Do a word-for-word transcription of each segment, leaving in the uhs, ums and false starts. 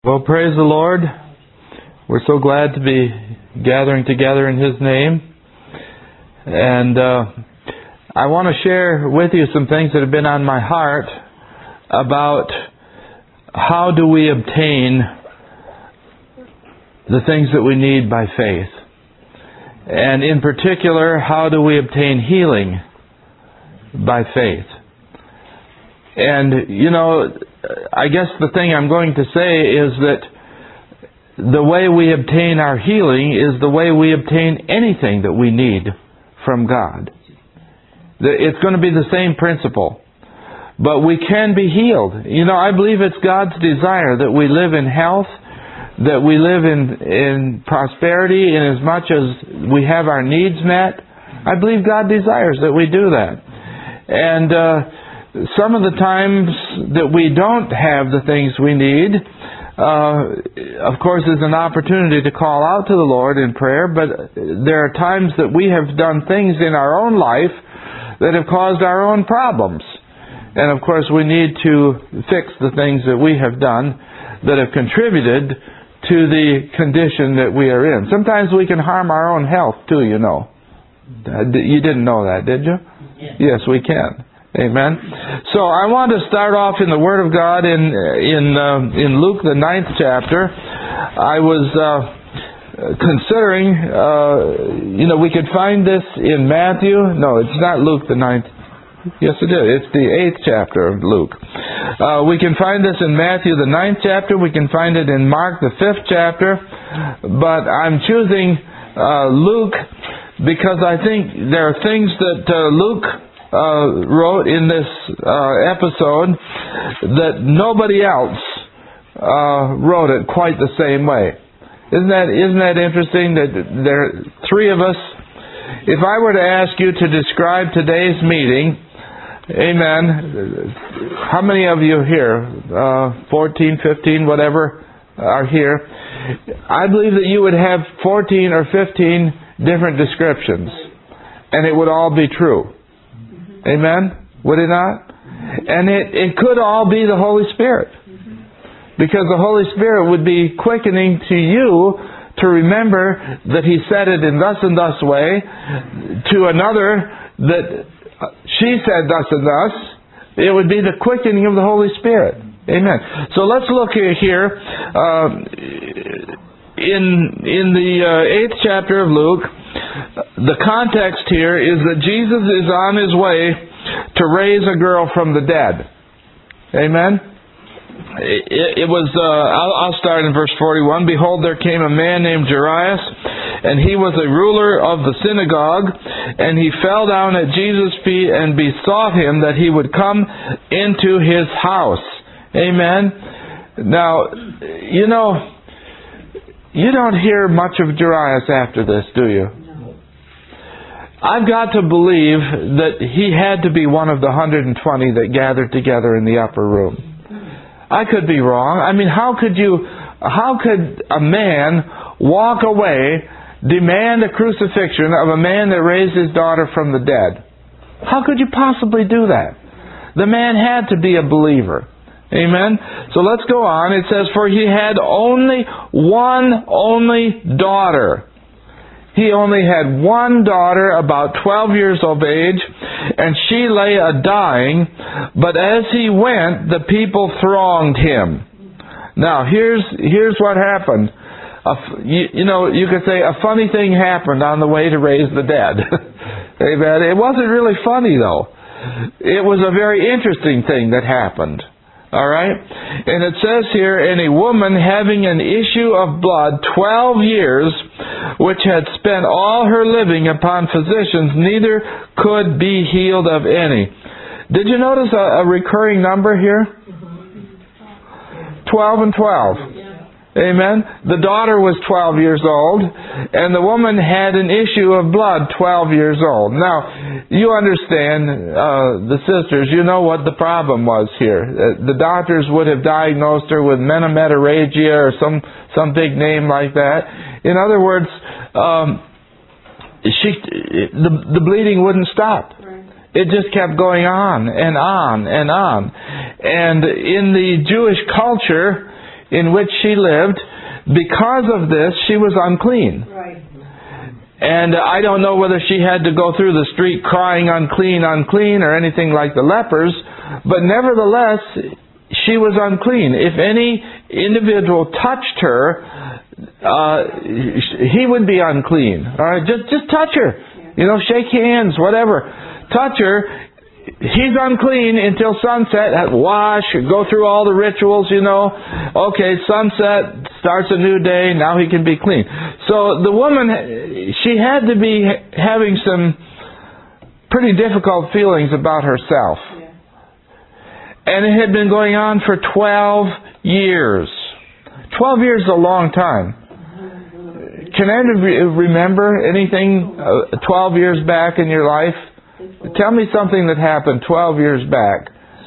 Well, praise the Lord. We're so glad to be gathering together in His name. And uh, I want to share with you some things that have been on my heart about how do we obtain the things that we need by faith. And in particular, how do we obtain healing by faith? And, you know, I guess the thing I'm going to say is that the way we obtain our healing is the way we obtain anything that we need from God. It's going to be the same principle. But we can be healed. You know, I believe it's God's desire that we live in health, that we live in, in prosperity, in as much as we have our needs met. I believe God desires that we do that. And uh, some of the times that we don't have the things we need, uh, of course, is an opportunity to call out to the Lord in prayer, but there are times that we have done things in our own life that have caused our own problems. And of course, we need to fix the things that we have done that have contributed to the condition that we are in. Sometimes we can harm our own health too, you know. You didn't know that, did you? Yes, we can. Amen. So I want to start off in the Word of God in in uh, in Luke the ninth chapter. I was uh, considering, uh, you know, we could find this in Matthew. No, it's not Luke the ninth. Yes, it is. It's the eighth chapter of Luke. Uh, we can find this in Matthew the ninth chapter. We can find it in Mark the fifth chapter. But I'm choosing uh, Luke because I think there are things that uh, Luke Uh, wrote in this uh, episode that nobody else uh, wrote it quite the same way. Isn't that isn't that interesting that there are three of us? If I were to ask you to describe today's meeting, amen, how many of you here, uh, fourteen, fifteen, whatever, are here? I believe that you would have fourteen or fifteen different descriptions, and it would all be true. Amen? Would it not? And it, it could all be the Holy Spirit. Because the Holy Spirit would be quickening to you to remember that He said it in thus and thus way, to another that she said thus and thus. It would be the quickening of the Holy Spirit. Amen. So let's look here. Uh, in, in the uh, eighth chapter of Luke, the context here is that Jesus is on His way to raise a girl from the dead. Amen? It, it was, uh, I'll, I'll start in verse forty-one. Behold, there came a man named Jairus, and he was a ruler of the synagogue, and he fell down at Jesus' feet and besought Him that He would come into his house. Amen? Now, you know, you don't hear much of Jairus after this, do you? I've got to believe that he had to be one of the one hundred twenty that gathered together in the upper room. I could be wrong. I mean, how could you, how could a man walk away, demand a crucifixion of a man that raised his daughter from the dead? How could you possibly do that? The man had to be a believer. Amen? So let's go on. It says, for he had only one only daughter. He only had one daughter, about twelve years of age, and she lay a-dying, but as he went, the people thronged him. Now, here's here's what happened. A, you, you know, you could say a funny thing happened on the way to raise the dead. Amen. It wasn't really funny, though. It was a very interesting thing that happened. All right? And it says here, and a woman having an issue of blood twelve years, which had spent all her living upon physicians, neither could be healed of any. Did you notice a, a recurring number here? Twelve and twelve. Amen. The daughter was twelve years old, and the woman had an issue of blood twelve years old. Now, you understand, uh, the sisters, you know what the problem was here. Uh, the doctors would have diagnosed her with menemetorrhagia or some, some big name like that. In other words, um, she, the, the bleeding wouldn't stop. It just kept going on and on and on. And in the Jewish culture, in which she lived, because of this, she was unclean. Right. And I don't know whether she had to go through the street crying unclean, unclean, or anything like the lepers, but nevertheless, she was unclean. If any individual touched her, uh, he would be unclean. All right, just just touch her. You know, shake hands, whatever. Touch her. He's unclean until sunset. Wash, go through all the rituals, you know. Okay, sunset, starts a new day. Now he can be clean. So the woman, she had to be having some pretty difficult feelings about herself. Yeah. And it had been going on for twelve years. twelve years is a long time. Can any of you remember anything uh, twelve years back in your life? Tell me something that happened twelve years back.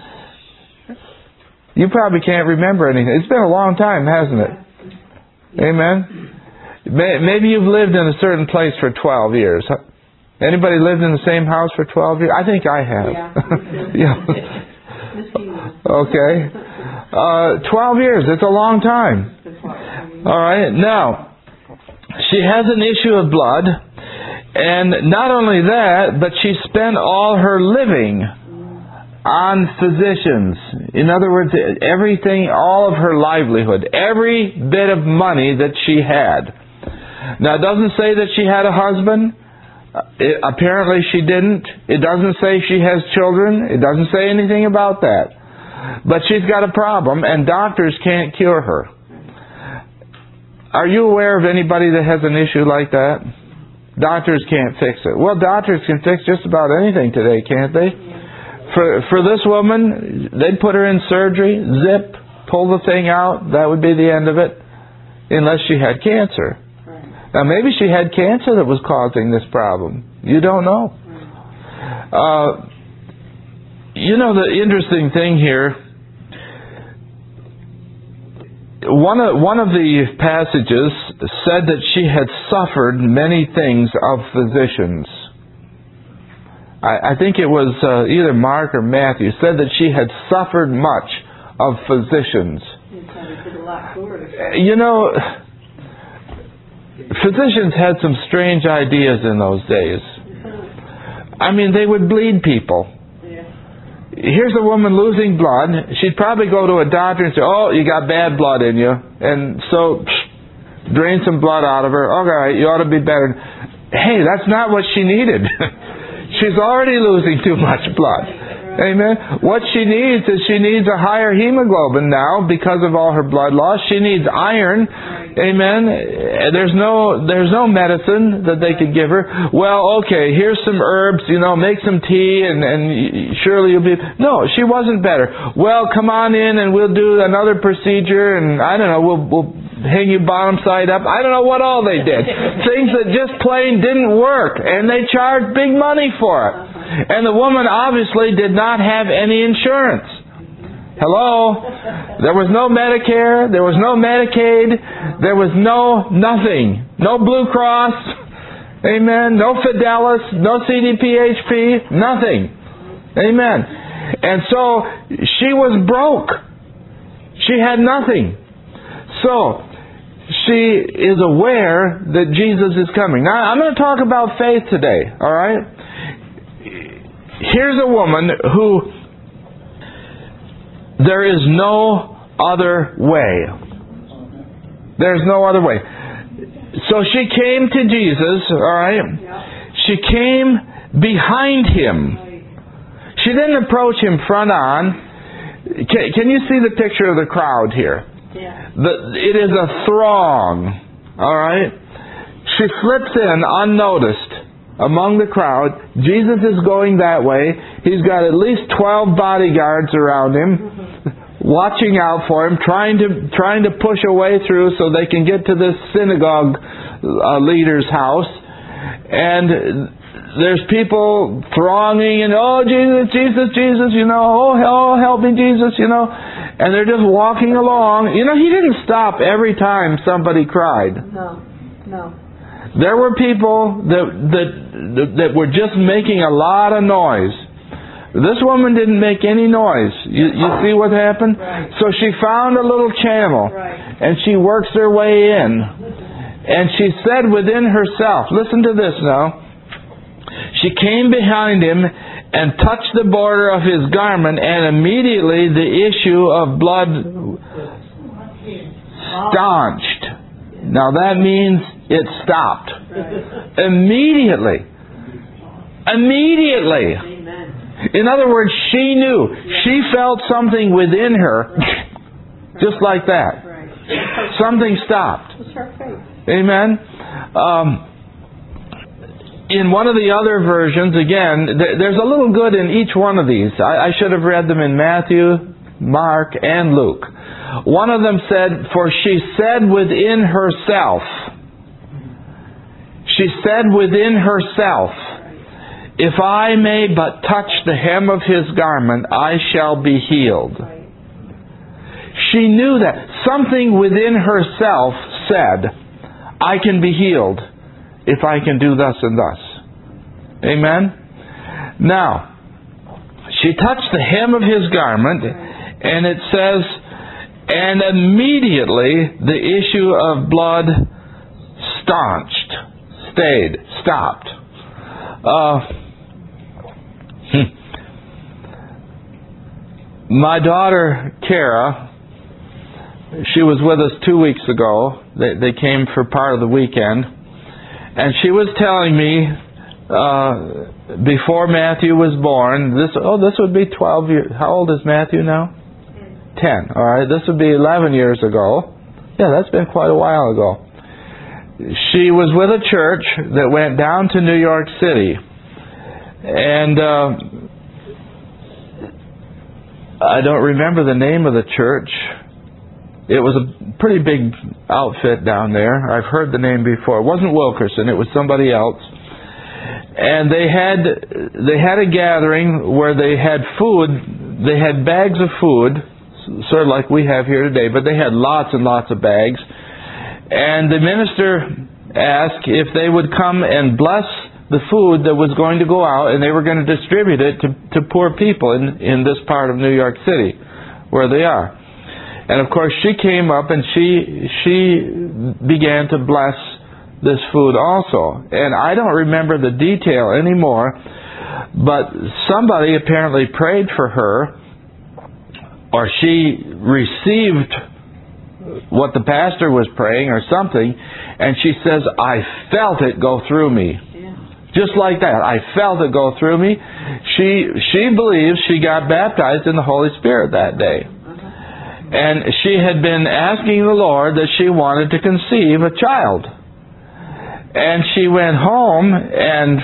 You probably can't remember anything. It's been a long time, hasn't it? Amen? Maybe you've lived in a certain place for twelve years. Anybody lived in the same house for twelve years? I think I have. Yeah. Yeah. Okay. Uh, twelve years. It's a long time. All right. Now, she has an issue of blood. And not only that, but she spent all her living on physicians. In other words, everything, all of her livelihood, every bit of money that she had. Now, it doesn't say that she had a husband. It, apparently she didn't. It doesn't say she has children. It doesn't say anything about that. But she's got a problem, and doctors can't cure her. Are you aware of anybody that has an issue like that? Doctors can't fix it. Well, doctors can fix just about anything today, can't they? For for this woman, they'd put her in surgery, zip, pull the thing out, that would be the end of it, unless she had cancer. Now, maybe she had cancer that was causing this problem. You don't know. Uh, you know, the interesting thing here, One of, one of the passages said that she had suffered many things of physicians. I, I think it was uh, either Mark or Matthew said that she had suffered much of physicians. You know, physicians had some strange ideas in those days. I mean, they would bleed people. Here's a woman losing blood. She'd probably go to a doctor and say, oh, you got bad blood in you. And so, psh, drain some blood out of her. Okay, you ought to be better. Hey, that's not what she needed. She's already losing too much blood. Amen. What she needs is she needs a higher hemoglobin now because of all her blood loss. She needs iron. Amen. There's no there's no medicine that they could give her. Well, okay, here's some herbs, you know, make some tea and, and surely you'll be... No, she wasn't better. Well, come on in and we'll do another procedure and I don't know, we'll, we'll hang you bottom side up. I don't know what all they did. Things that just plain didn't work and they charged big money for it. And the woman obviously did not have any insurance. Hello? There was no Medicare. There was no Medicaid. There was no nothing. No Blue Cross. Amen. No Fidelis. No C D P H P. Nothing. Amen. And so she was broke. She had nothing. So she is aware that Jesus is coming. Now I'm going to talk about faith today. All right? Here's a woman who there is no other way. There's no other way. So she came to Jesus, all right? She came behind him. She didn't approach him front on. Can, can you see the picture of the crowd here? Yeah. The, it is a throng, all right? She slips in unnoticed among the crowd. Jesus is going that way. He's got at least twelve bodyguards around him, watching out for him, trying to trying to push a way through so they can get to this synagogue uh, leader's house. And there's people thronging and, oh, Jesus, Jesus, Jesus, you know, oh, oh, help me, Jesus, you know. And they're just walking along. You know, he didn't stop every time somebody cried. No, no. There were people that that that were just making a lot of noise. This woman didn't make any noise. You, you see what happened? Right. So she found a little channel, Right. and she works her way in. And she said within herself, listen to this now. She came behind him and touched the border of his garment, and immediately the issue of blood staunched. Now that means it stopped. Right. Immediately. Immediately. Amen. In other words, she knew. She felt something within her, just like that. Right. Something stopped. It's her faith. Amen. Um, in one of the other versions, again, th- there's a little good in each one of these. I, I should have read them in Matthew, Mark, and Luke. One of them said, "For she said within herself," she said within herself, "If I may but touch the hem of his garment, I shall be healed." She knew that. Something within herself said, "I can be healed if I can do thus and thus." Amen? Now, she touched the hem of his garment, and it says, and immediately the issue of blood staunched, stayed, stopped. Uh, hmm. My daughter, Kara, she was with us two weeks ago. They, they came for part of the weekend. And she was telling me, uh, before Matthew was born, this oh, this would be twelve years. How old is Matthew now? Ten. All right, this would be eleven years ago. Yeah, that's been quite a while ago. She was with a church that went down to New York City. And uh, I don't remember the name of the church. It was a pretty big outfit down there. I've heard the name before. It wasn't Wilkerson. It was somebody else. And they had they had a gathering where they had food. They had bags of food, sort of like we have here today, but they had lots and lots of bags. And the minister asked if they would come and bless the food that was going to go out, and they were going to distribute it to, to poor people in, in this part of New York City where they are. And of course she came up and she she began to bless this food also. And I don't remember the detail anymore, but somebody apparently prayed for her, or she received what the pastor was praying or something, and she says, "I felt it go through me." Yeah. Just like that. I felt it go through me. She she believes she got baptized in the Holy Spirit that day. And she had been asking the Lord that she wanted to conceive a child. And she went home, and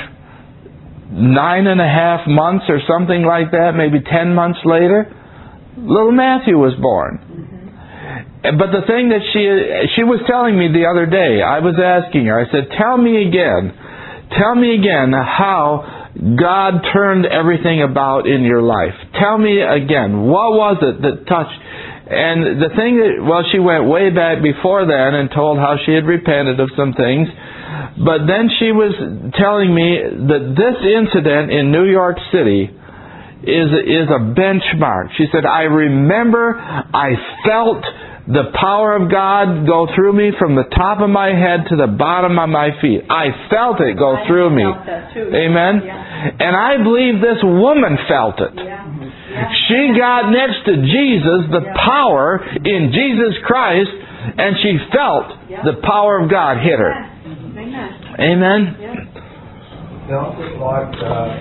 nine and a half months or something like that, maybe ten months later, little Matthew was born. Mm-hmm. But the thing that she she was telling me the other day, I was asking her, I said, tell me again, tell me again how God turned everything about in your life. Tell me again, what was it that touched? And the thing that, well, she went way back before that and told how she had repented of some things. But then she was telling me that this incident in New York City is, is a benchmark. She said, I remember I felt the power of God go through me from the top of my head to the bottom of my feet. I felt it go through me. Amen? Yeah. And I believe this woman felt it. Yeah. She got next to Jesus, the power in Jesus Christ, and she felt the power of God hit her. Amen? No, Lord, uh,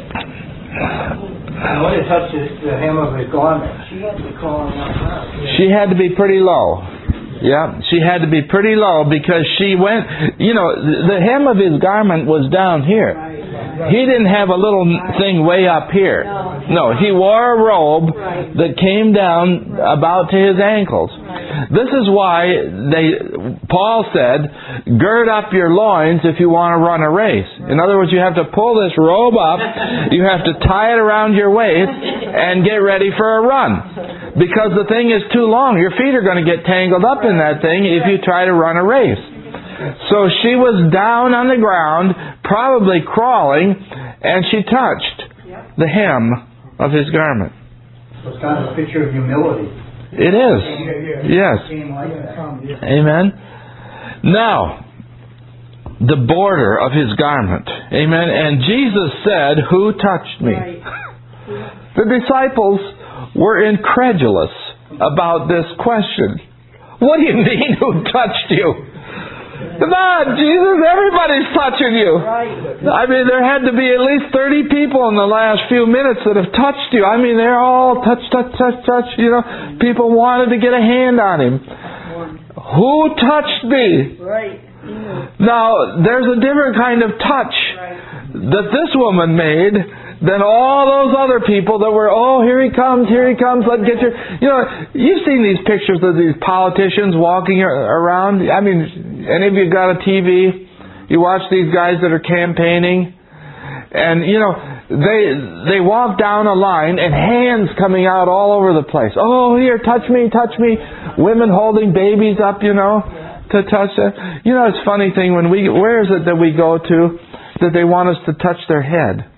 when it touched the hem of his garment, she had to be calling out. She had to be pretty low. Yeah, she had to be pretty low because she went, you know, the hem of his garment was down here. He didn't have a little thing way up here. No, he wore a robe that came down about to his ankles. This is why they, Paul said, gird up your loins if you want to run a race. In other words, you have to pull this robe up, you have to tie it around your waist, and get ready for a run. Because the thing is too long. Your feet are going to get tangled up in that thing if you try to run a race. So she was down on the ground, probably crawling, and she touched the hem of His garment. So it's kind of a picture of humility. It is. Yes. Came like that. Amen. Now, the border of His garment. Amen. And Jesus said, "Who touched me?" Right. The disciples were incredulous about this question. What do you mean, who touched you? Come on, Jesus, everybody's touching you. Right. I mean, there had to be at least thirty people in the last few minutes that have touched you. I mean, they're all touch, touch, touch, touch. You know, people wanted to get a hand on Him. Who touched me? Right. Now, there's a different kind of touch Right. that this woman made than all those other people that were, oh, here he comes, here he comes, let's get your... You know, you've seen these pictures of these politicians walking around. I mean, any of you got a T V? You watch these guys that are campaigning? And, you know, they they walk down a line and hands coming out all over the place. Oh, here, touch me, touch me. Women holding babies up, you know, to touch them. You know, it's a funny thing, when we, where is it that we go to that they want us to touch their head?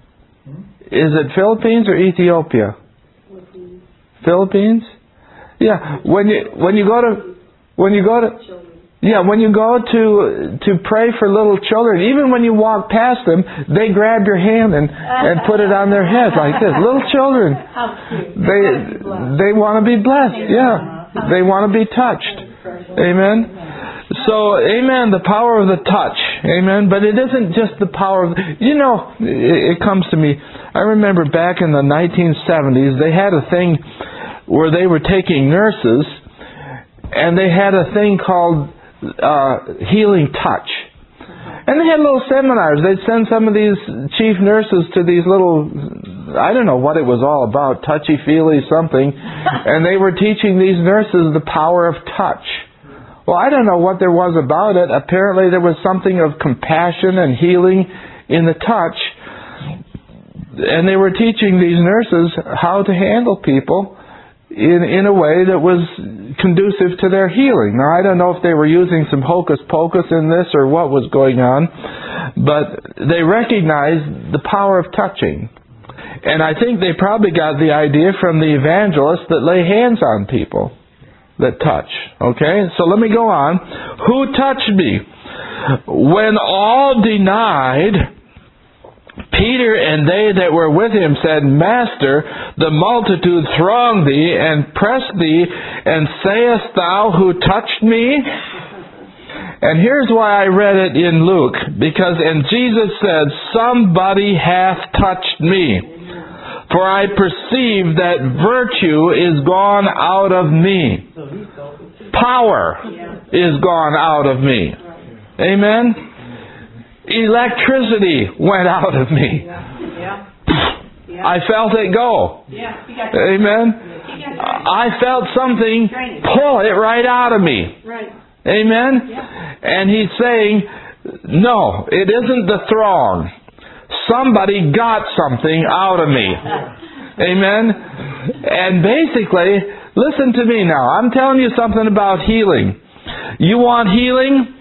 Is it Philippines or Ethiopia? Philippines. Philippines? Yeah. When you when you go to when you go to yeah when you go to to pray for little children, even when you walk past them, they grab your hand and and put it on their head like this. Little children, How cute. they they want to be blessed. Yeah, they want to be touched. Amen. So, amen, the power of the touch. Amen. But it isn't just the power of... You know, it, it comes to me. I remember back in the nineteen seventies, they had a thing where they were taking nurses, and they had a thing called uh, Healing Touch. And they had little seminars. They'd send some of these chief nurses to these little... I don't know what it was all about, touchy-feely something. And they were teaching these nurses the power of touch. Well, I don't know what there was about it. Apparently there was something of compassion and healing in the touch. And they were teaching these nurses how to handle people in in a way that was conducive to their healing. Now, I don't know if they were using some hocus pocus in this or what was going on, but they recognized the power of touching. And I think they probably got the idea from the evangelists that lay hands on people. That touch. Okay? So let me go on. Who touched me? When all denied, Peter and they that were with him said, Master, the multitude throng thee and press thee, and sayest thou, who touched me? And here's why I read it in Luke. Because, and Jesus said, somebody hath touched me. For I perceive that virtue is gone out of me. Power is gone out of me. Amen? Electricity went out of me. I felt it go. Amen? I felt something pull it right out of me. Amen? And he's saying, no, it isn't the throng. Somebody got something out of me. Amen? And basically, listen to me now. I'm telling you something about healing. You want healing?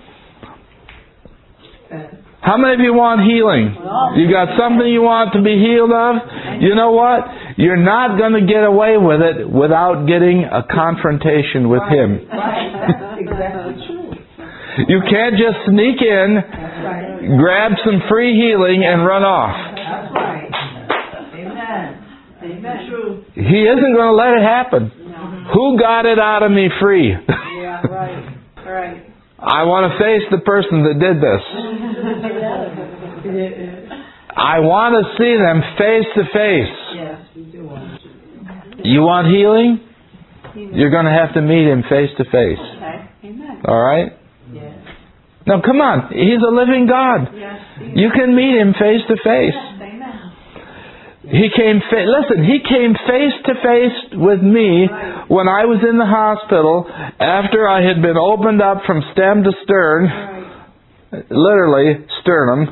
How many of you want healing? You got something you want to be healed of? You know what? You're not going to get away with it without getting a confrontation with Him. You can't just sneak in, grab some free healing, and run off. That's right. Amen. Amen. True. He isn't going to let it happen. No. Who got it out of me free? Yeah, right. Right. I want to face the person that did this. I want to see them face to face. Yes, we do want to. You want healing? You're going to have to meet Him face to face. Okay. Amen. All right? Yes. Now, come on. He's a living God. Yes. You can meet Him face to face. Amen. He came, fa- listen, He came face to face with me when I was in the hospital after I had been opened up from stem to stern, Right. literally sternum.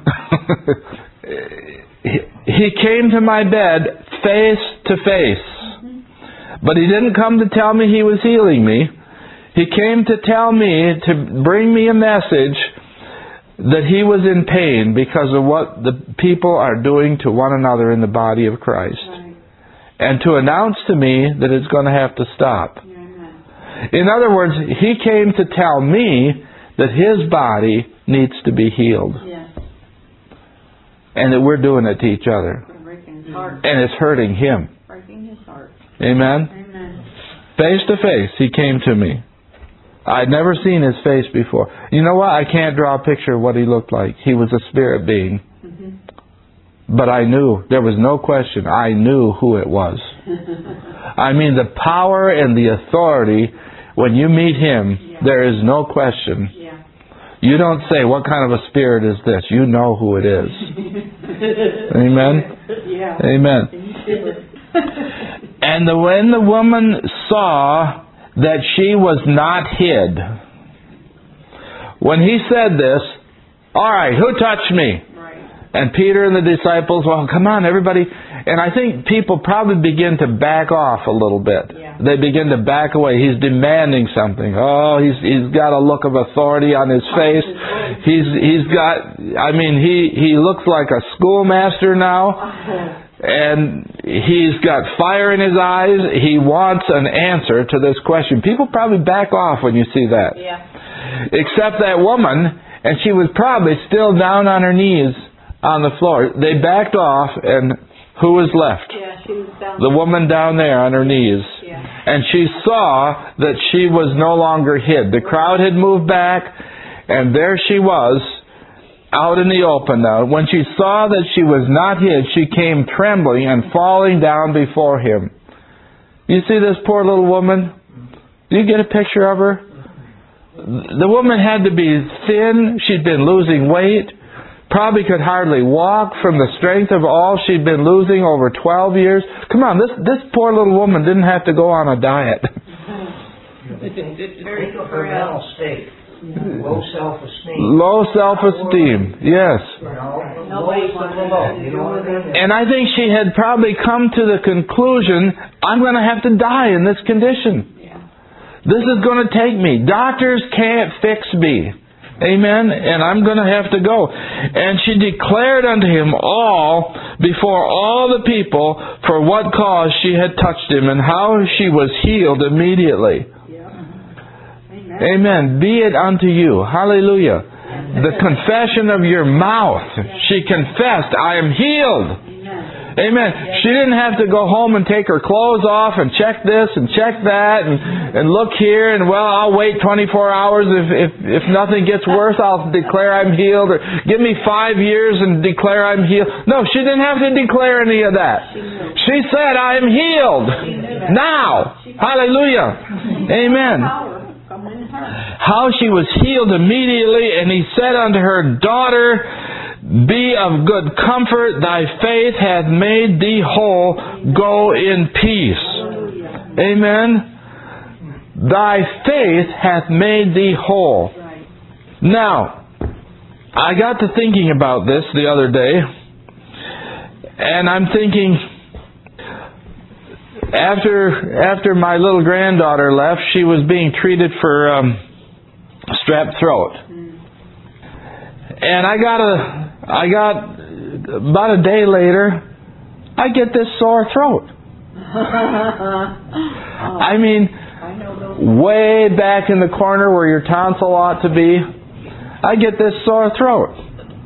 He came to my bed face to face. But He didn't come to tell me He was healing me. He came to tell me, to bring me a message that He was in pain because of what the people are doing to one another in the body of Christ. Right. and to announce to me that it's going to have to stop. Amen. In other words, He came to tell me that His body needs to be healed. Yes. And that we're doing it to each other. We're breaking his heart. And it's hurting Him. Breaking his heart. Amen? Amen. Face to face, He came to me. I'd never seen His face before. You know what? I can't draw a picture of what He looked like. He was a spirit being. Mm-hmm. But I knew. There was no question. I knew who it was. I mean, the power and the authority, when you meet Him, Yeah. there is no question. Yeah. You don't say, what kind of a spirit is this? You know who it is. Amen? Yeah. Amen. And the, when the woman saw that she was not hid, when He said this, all right, who touched me? Right. And Peter and the disciples, well, come on, everybody. And I think people probably begin to back off a little bit. Yeah. They begin to back away. He's demanding something. Oh, he's he's got a look of authority on his face. He's he's got. I mean, he he looks like a schoolmaster now, and he's got fire in his eyes. He wants an answer to this question. People probably back off when you see that. Yeah. Except that woman, and she was probably still down on her knees on the floor. They backed off, and who was left? Yeah, she was down. The woman down there on her knees. Yeah. And she saw that she was no longer hid. The crowd had moved back, and there she was, out in the open now. When she saw that she was not hid, she came trembling and falling down before Him. You see this poor little woman? Do you get a picture of her? The woman had to be thin. She'd been losing weight. Probably could hardly walk from the strength of all she'd been losing over twelve years. Come on, this this poor little woman didn't have to go on a diet. Think of her mental state. Low self-esteem. Low self-esteem, yes. You know, Nobody lowest of wanted the low. to You do know what I mean? And I think she had probably come to the conclusion, I'm going to have to die in this condition. Yeah. This is going to take me. Doctors can't fix me. Amen. And I'm going to have to go. And she declared unto Him all before all the people for what cause she had touched Him and how she was healed immediately. Yeah. Amen. Amen. Be it unto you. Hallelujah. The confession of your mouth. She confessed, I am healed. Amen. Amen. She didn't have to go home and take her clothes off and check this and check that and, and look here and, well, I'll wait twenty-four hours. If, if, if nothing gets worse, I'll declare I'm healed. Or give me five years and declare I'm healed. No, she didn't have to declare any of that. She said, I am healed. Now. Hallelujah. Amen. Power coming in her. How she was healed immediately, and He said unto her, Daughter, be of good comfort, thy faith hath made thee whole, go in peace. Amen. Thy faith hath made thee whole. Right. Now, I got to thinking about this the other day, and I'm thinking, after after my little granddaughter left, she was being treated for um, strep throat. And I got a I got, about a day later, I get this sore throat. I mean, way back in the corner where your tonsil ought to be, I get this sore throat.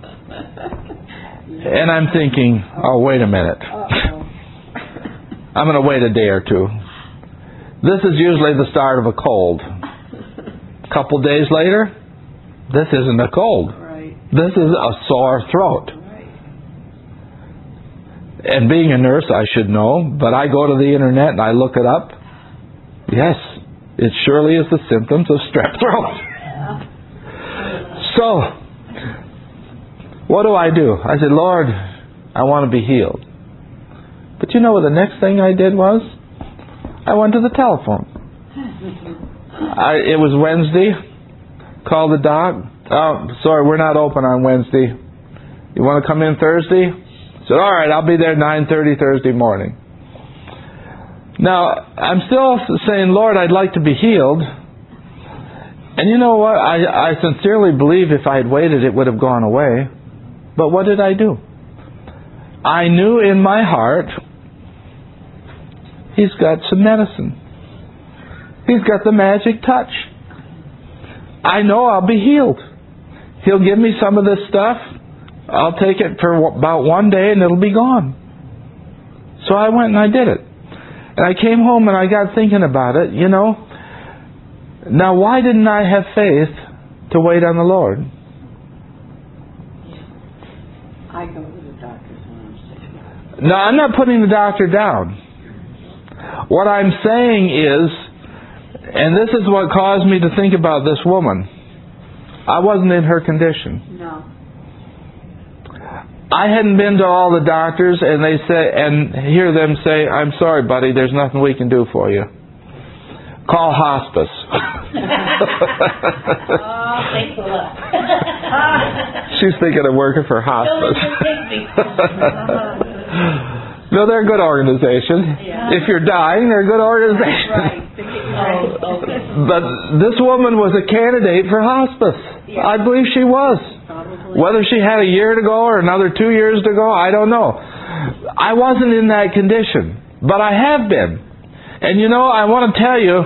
And I'm thinking, oh, wait a minute. I'm going to wait a day or two. This is usually the start of a cold. A couple days later, this isn't a cold. This is a sore throat. And being a nurse, I should know, but I go to the internet and I look it up. Yes, it surely is the symptoms of strep throat. So, what do I do? I said, Lord, I want to be healed. But you know what the next thing I did was? I went to the telephone. I, it was Wednesday. Called the doc. Oh, sorry, we're not open on Wednesday. You want to come in Thursday? I said, all right, I'll be there nine thirty Thursday morning. Now, I'm still saying, Lord, I'd like to be healed. And you know what? I, I sincerely believe if I had waited, it would have gone away. But what did I do? I knew in my heart He's got some medicine. He's got the magic touch. I know I'll be healed. He'll give me some of this stuff. I'll take it for about one day and it'll be gone. So I went and I did it. And I came home and I got thinking about it, you know. Now, why didn't I have faith to wait on the Lord? I go to the doctors when I'm sick. No, I'm not putting the doctor down. What I'm saying is, and this is what caused me to think about this woman. I wasn't in her condition. No. I hadn't been to all the doctors and they say and hear them say, "I'm sorry, buddy, there's nothing we can do for you. Call hospice." Oh, thanks a lot. She's thinking of working for hospice. No, they're a good organization. Yeah. If you're dying, they're a good organization. Right. Oh, okay. But this woman was a candidate for hospice. Yeah. I believe she was. Probably. Whether she had a year to go or another two years to go, I don't know. I wasn't in that condition, but I have been. And you know, I want to tell you,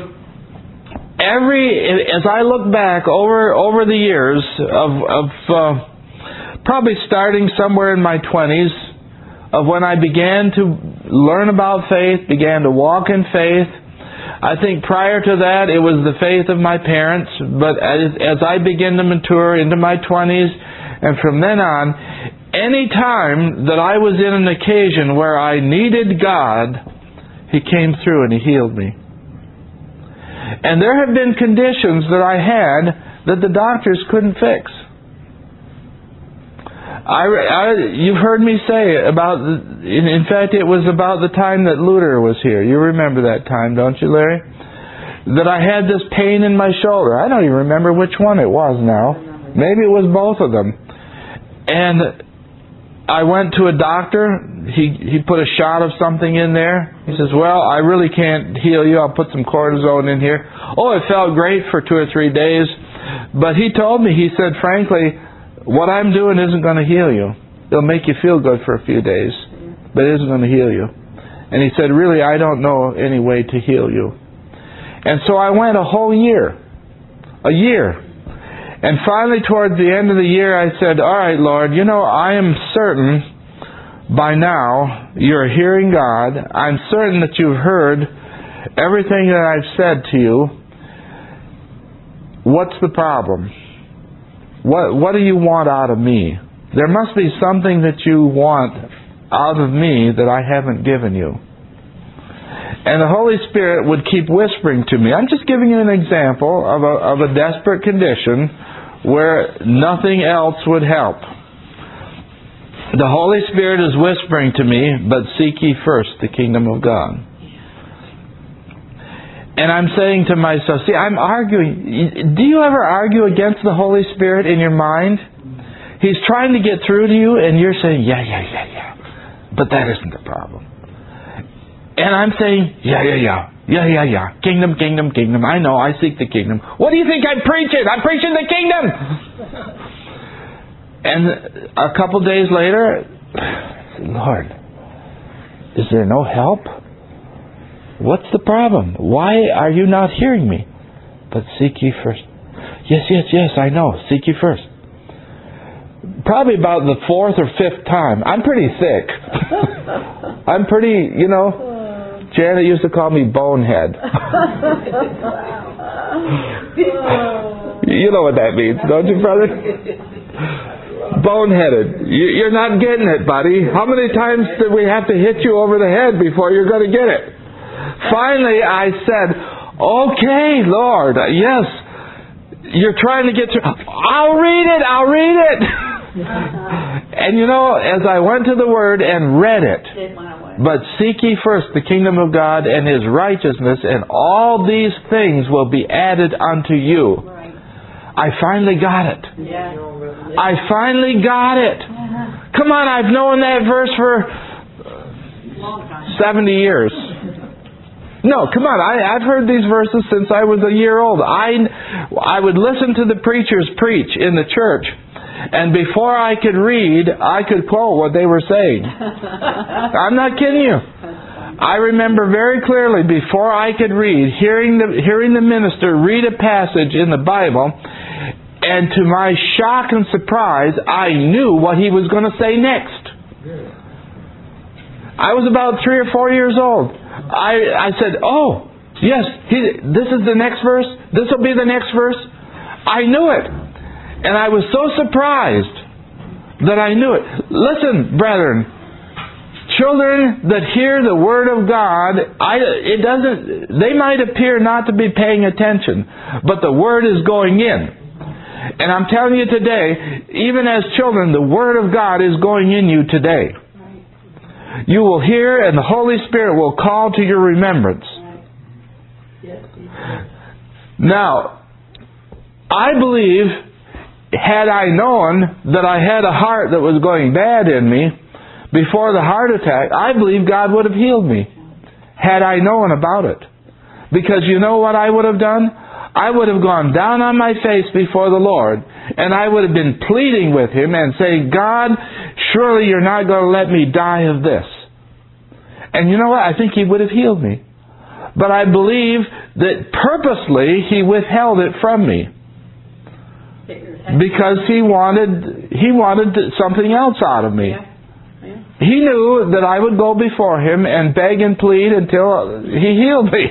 every as I look back over over the years of of uh, probably starting somewhere in my twenties, of when I began to learn about faith, began to walk in faith. I think prior to that, it was the faith of my parents. But as, as I began to mature into my twenties, and from then on, any time that I was in an occasion where I needed God, He came through and He healed me. And there have been conditions that I had that the doctors couldn't fix. I, I, you've heard me say about, in, in fact, it was about the time that Luther was here. You remember that time, don't you, Larry? That I had this pain in my shoulder. I don't even remember which one it was now. Maybe it was both of them. And I went to a doctor. He he put a shot of something in there. He says, "Well, I really can't heal you. I'll put some cortisone in here." Oh, it felt great for two or three days. But he told me, he said, frankly, what I'm doing isn't going to heal you. It'll make you feel good for a few days, but it isn't going to heal you. And he said, really, I don't know any way to heal you. And so I went a whole year. A year. And finally, towards the end of the year, I said, all right, Lord, you know, I am certain by now you're hearing God. I'm certain that you've heard everything that I've said to you. What's the problem? What what do you want out of me? There must be something that you want out of me that I haven't given you. And the Holy Spirit would keep whispering to me. I'm just giving you an example of a, of a desperate condition where nothing else would help. The Holy Spirit is whispering to me, but seek ye first the kingdom of God. And I'm saying to myself, see, I'm arguing. Do you ever argue against the Holy Spirit in your mind? He's trying to get through to you and you're saying, yeah, yeah, yeah, yeah. But that isn't the problem. And I'm saying, yeah, yeah, yeah. Yeah, yeah, yeah. Kingdom, kingdom, kingdom. I know, I seek the kingdom. What do you think I'm preaching? I'm preaching the kingdom! And a couple days later, I said, Lord, is there no help? What's the problem? Why are you not hearing me? But seek ye first. Yes, yes, yes, I know. Seek ye first. Probably about the fourth or fifth time. I'm pretty thick. I'm pretty, you know... Janet used to call me bonehead. You know what that means, don't you, brother? Boneheaded. You're not getting it, buddy. How many times did we have to hit you over the head before you're going to get it? Finally, I said, okay, Lord, yes, you're trying to get through. I'll read it, I'll read it. And you know, as I went to the Word and read it, but seek ye first the kingdom of God and His righteousness, and all these things will be added unto you. Right. I finally got it. Yeah. I finally got it. Come on, I've known that verse for Long time. seventy years. No, come on, I, I've heard these verses since I was a year old. I, I would listen to the preachers preach in the church. And before I could read, I could quote what they were saying. I'm not kidding you. I remember very clearly, before I could read, hearing the, hearing the minister read a passage in the Bible, and to my shock and surprise, I knew what he was going to say next. I was about three or four years old. I, I said, oh, yes, he, this is the next verse. This will be the next verse. I knew it. And I was so surprised that I knew it. Listen, brethren, children that hear the Word of God, I, it doesn't. They might appear not to be paying attention, but the Word is going in. And I'm telling you today, even as children, the Word of God is going in you today. You will hear, and the Holy Spirit will call to your remembrance. Now, I believe, had I known that I had a heart that was going bad in me before the heart attack, I believe God would have healed me, had I known about it. Because you know what I would have done? I would have gone down on my face before the Lord, and I would have been pleading with Him and saying, God, surely You're not going to let me die of this. And you know what? I think He would have healed me. But I believe that purposely He withheld it from me. Because He wanted He wanted something else out of me. He knew that I would go before Him and beg and plead until He healed me.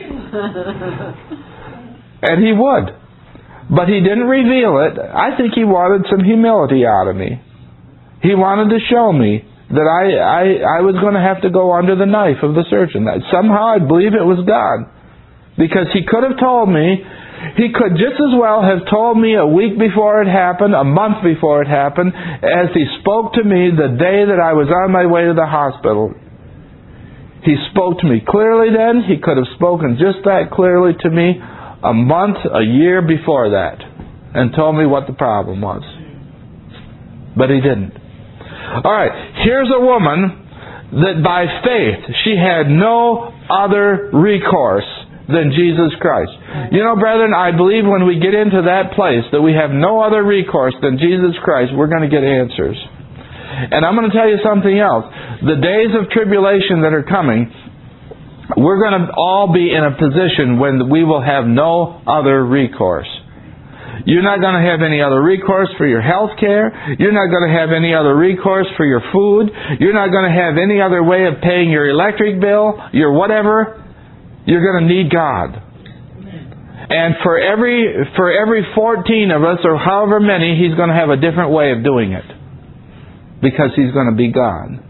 And He would. But He didn't reveal it. I think He wanted some humility out of me. He wanted to show me that I, I, I was going to have to go under the knife of the surgeon. Somehow I believe it was God. Because He could have told me, He could just as well have told me a week before it happened, a month before it happened, as He spoke to me the day that I was on my way to the hospital. He spoke to me clearly then. He could have spoken just that clearly to me a month, a year before that, and told me what the problem was. But He didn't. Alright, here's a woman that by faith, she had no other recourse than Jesus Christ. You know, brethren, I believe when we get into that place that we have no other recourse than Jesus Christ, we're going to get answers. And I'm going to tell you something else. The days of tribulation that are coming, we're going to all be in a position when we will have no other recourse. You're not going to have any other recourse for your health care. You're not going to have any other recourse for your food. You're not going to have any other way of paying your electric bill, your whatever. You're going to need God. And for every for every fourteen of us, or however many, He's going to have a different way of doing it. Because He's going to be God.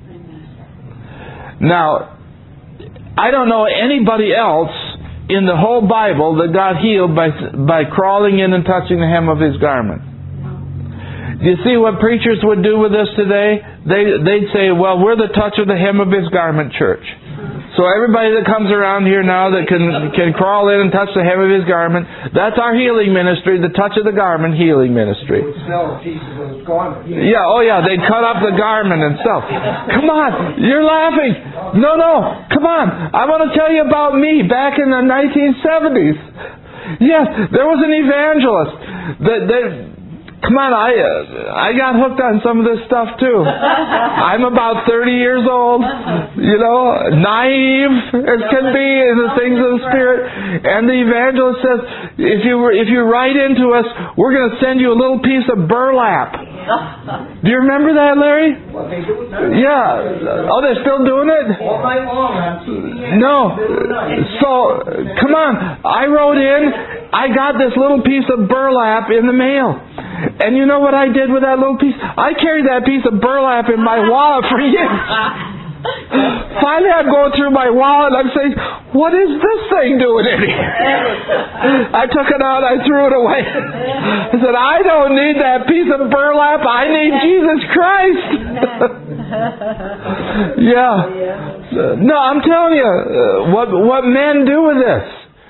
Now, I don't know anybody else in the whole Bible that got healed by by crawling in and touching the hem of His garment. Do you see what preachers would do with this today? They, they'd say, well, we're the touch of the hem of His garment church. So everybody that comes around here now that can can crawl in and touch the hem of His garment, that's our healing ministry, the touch of the garment healing ministry. Would smell a piece of His garment. Yeah, oh yeah, they'd cut up the garment and stuff. Come on, you're laughing. No, no, come on. I want to tell you about me back in the nineteen seventies. Yes, there was an evangelist that... that Come on, I uh, I got hooked on some of this stuff too. I'm about thirty years old, you know, naive as can be in the things of the Spirit. And the evangelist says, if you if you write into us, we're going to send you a little piece of burlap. Do you remember that, Larry? Well, they do it now. Yeah. Oh, they're still doing it? All night long on T V. No. So, come on. I wrote in, I got this little piece of burlap in the mail. And you know what I did with that little piece? I carried that piece of burlap in my wallet for years. Finally, I'm going through my wallet and I'm saying, what is this thing doing in here? I took it out, I threw it away. I said, I don't need that piece of burlap. I need Jesus Christ. Yeah. No, I'm telling you, what, what men do with this.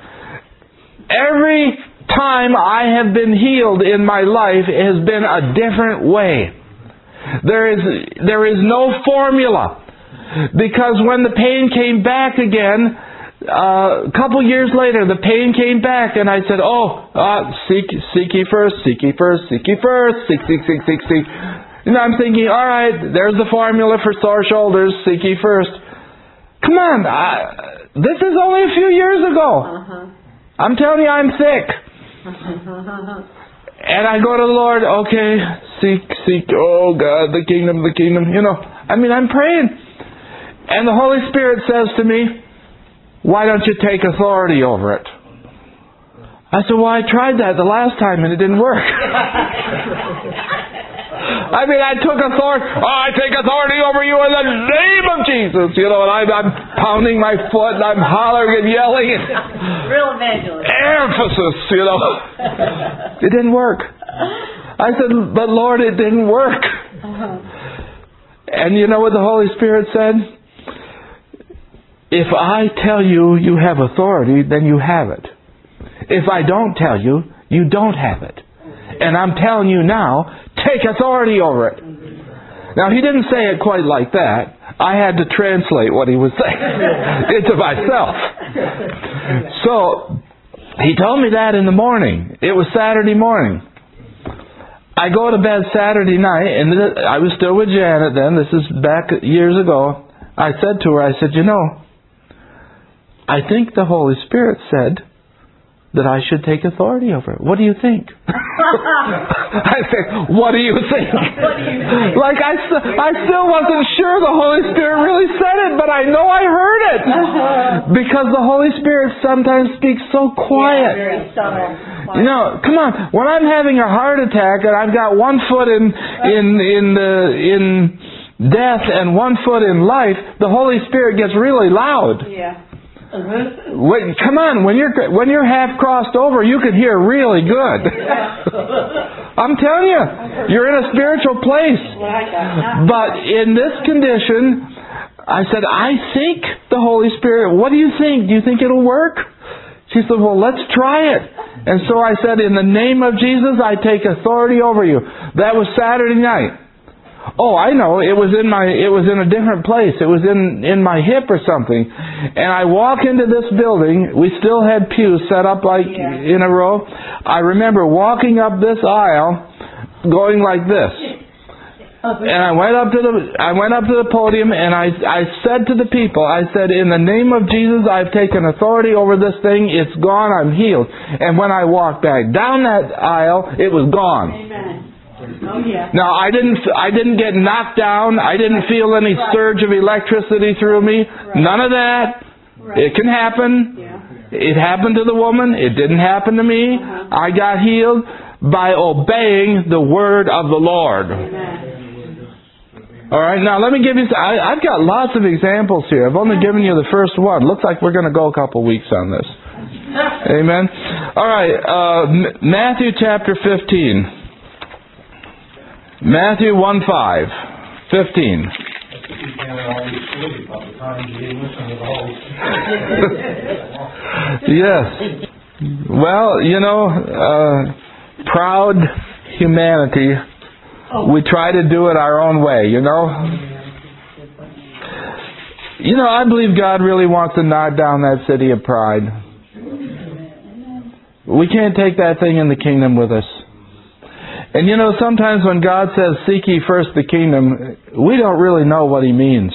Every time I have been healed in my life has been a different way. There is there is no formula. Because when the pain came back again, uh, a couple years later, the pain came back, and I said, "Oh, uh, seek, seek ye first, seek ye first, seek ye first, seek, seek, seek, seek, seek." And I'm thinking, all right, there's the formula for sore shoulders, seek ye first. Come on, I, this is only a few years ago. Uh-huh. I'm telling you, I'm sick. And I go to the Lord, okay, seek, seek, oh God, the kingdom, the kingdom, you know. I mean, I'm praying. And the Holy Spirit says to me, why don't you take authority over it? I said, well, I tried that the last time and it didn't work. I mean, I took authority. Oh, I take authority over you in the name of Jesus. You know, and I'm, I'm pounding my foot and I'm hollering and yelling. And Real evangelist. emphasis, you know. It didn't work. I said, but Lord, it didn't work. And you know what the Holy Spirit said? If I tell you you have authority, then you have it. If I don't tell you, you don't have it. And I'm telling you now, take authority over it. Now, he didn't say it quite like that. I had to translate what he was saying into myself. So, he told me that in the morning. It was Saturday morning. I go to bed Saturday night, and I was still with Janet then. This is back years ago. I said to her, I said, you know, I think the Holy Spirit said that I should take authority over it. What do you think? I said, what do you think? What do you think? Like I, I still wasn't sure the Holy Spirit really said it, but I know I heard it. Because the Holy Spirit sometimes speaks so quiet. Yeah, very subtle. You know, come on. When I'm having a heart attack and I've got one foot in in in the in death and one foot in life, the Holy Spirit gets really loud. Yeah. Wait, come on, when you're when you're half crossed over, you can hear really good. I'm telling you, you're in a spiritual place. But in this condition, I said, I think the Holy Spirit. What do you think? Do you think it'll work? She said, well, let's try it. And so I said, in the name of Jesus, I take authority over you. That was Saturday night. Oh, I know. It was in my. It was in a different place. It was in in my hip or something. And I walk into this building. We still had pews set up like Yeah. in a row. I remember walking up this aisle, going like this. And I went up to the. I went up to the podium and I I said to the people. I said, in the name of Jesus, I've taken authority over this thing. It's gone. I'm healed. And when I walked back down that aisle, it was gone. Amen. Oh, yeah. Now, I didn't I didn't get knocked down. I didn't feel any surge of electricity through me. None of that. It can happen. Yeah. It happened to the woman. It didn't happen to me. I got healed by obeying the word of the Lord. Amen. All right, now let me give you... I, I've got lots of examples here. I've only given you the first one. Looks like we're going to go a couple weeks on this. Amen. All right, uh, M- Matthew chapter fifteen. Matthew one five, fifteen. Yes. Well, you know, uh, proud humanity, we try to do it our own way, you know. You know, I believe God really wants to knock down that city of pride. We can't take that thing in the kingdom with us. And you know, sometimes when God says, seek ye first the kingdom, we don't really know what He means.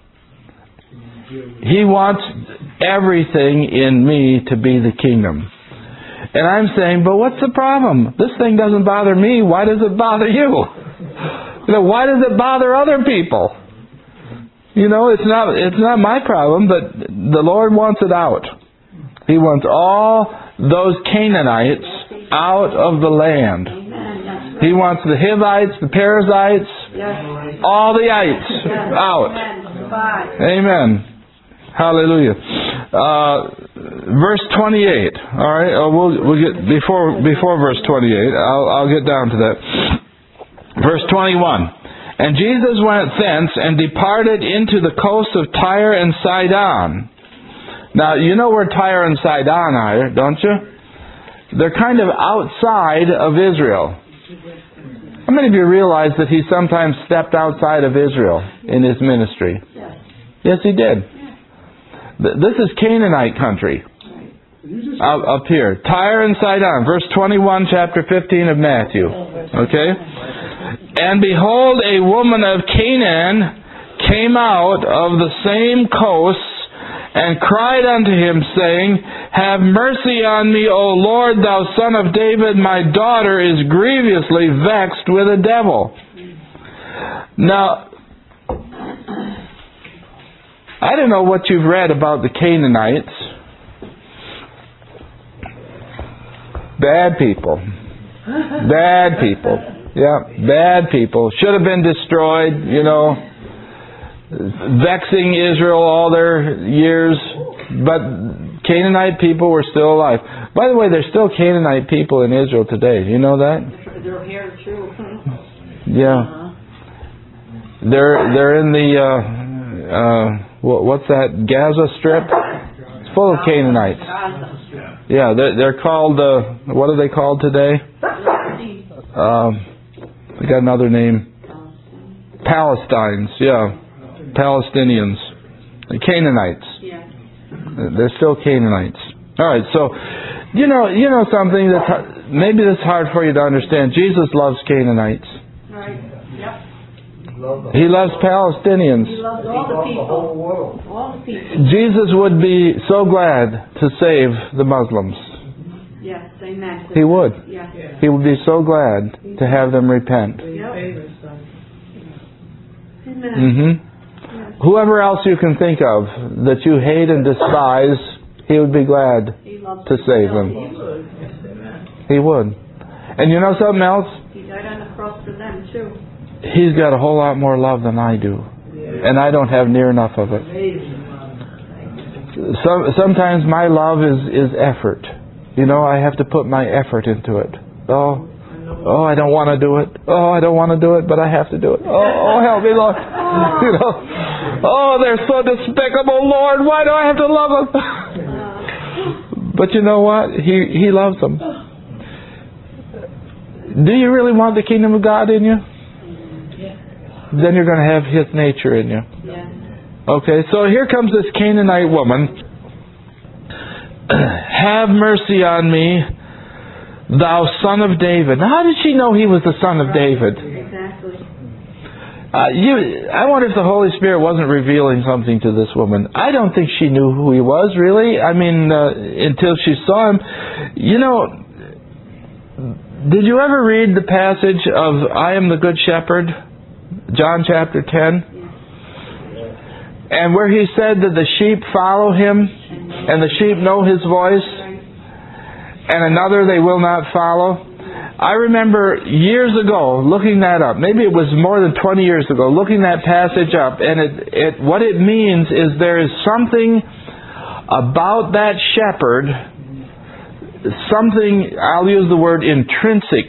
He wants everything in me to be the kingdom. And I'm saying, but what's the problem? This thing doesn't bother me. Why does it bother you? You know, why does it bother other people? You know, it's not it's not my problem, but the Lord wants it out. He wants all those Canaanites out of the land. He wants the Hivites, the Perizzites, all the ites out. Amen. Hallelujah. Uh, verse twenty-eight. All right. Uh, we'll we'll get before before verse twenty-eight. I'll I'll get down to that. Verse twenty-one. And Jesus went thence and departed into the coast of Tyre and Sidon. Now you know where Tyre and Sidon are, don't you? They're kind of outside of Israel. How many of you realize that He sometimes stepped outside of Israel in His ministry? Yes, He did. This is Canaanite country. Up, up here. Tyre and Sidon. Verse twenty-one, chapter fifteen of Matthew. Okay? And behold, a woman of Canaan came out of the same coasts and cried unto him, saying, Have mercy on me, O Lord, thou Son of David, my daughter is grievously vexed with a devil. Now, I don't know what you've read about the Canaanites. Bad people. Bad people. Yeah, bad people. Should have been destroyed, you know. Vexing Israel all their years. But Canaanite people were still alive. By the way, there's still Canaanite people in Israel today. Do you know that? They're here too. Yeah. They're they're in the uh, uh, what, what's that, Gaza Strip? It's full of Canaanites. Yeah, they're, they're called uh, what are they called today? Um, they got another name. Palestinians. Yeah, Palestinians, the Canaanites. They're still Canaanites. All right, so you know you know something that maybe that's hard for you to understand. Jesus loves Canaanites. Right. Yep. He loves Palestinians. He loves all the people. All the people. Jesus would be so glad to save the Muslims. Yes, amen. He would. Yes. He would be so glad to have them repent. Yep. Amen. Mm-hmm. Whoever else you can think of that you hate and despise, He would be glad He loves to save them. He would. And you know something else? He died on the cross for them too. He's got a whole lot more love than I do. And I don't have near enough of it. Some, sometimes my love is, is effort. You know, I have to put my effort into it. Oh, oh, I don't want to do it. Oh, I don't want to do it, but I have to do it. Oh, oh help me, Lord. You know, oh, they're so despicable, Lord. Why do I have to love them? But you know what? He, he loves them. Do you really want the kingdom of God in you? Then you're going to have His nature in you. Yeah. Okay, so here comes this Canaanite woman. Have mercy on me, thou Son of David. Now, how did she know he was the Son of David? Exactly. Uh, you, I wonder if the Holy Spirit wasn't revealing something to this woman. I don't think she knew who He was, really. I mean, uh, until she saw Him. You know, did you ever read the passage of I am the Good Shepherd? John chapter ten. And where He said that the sheep follow Him, and the sheep know His voice, and another they will not follow. I remember years ago looking that up. Maybe it was more than twenty years ago, looking that passage up, and it, it what it means is there is something about that shepherd, something, I'll use the word intrinsic,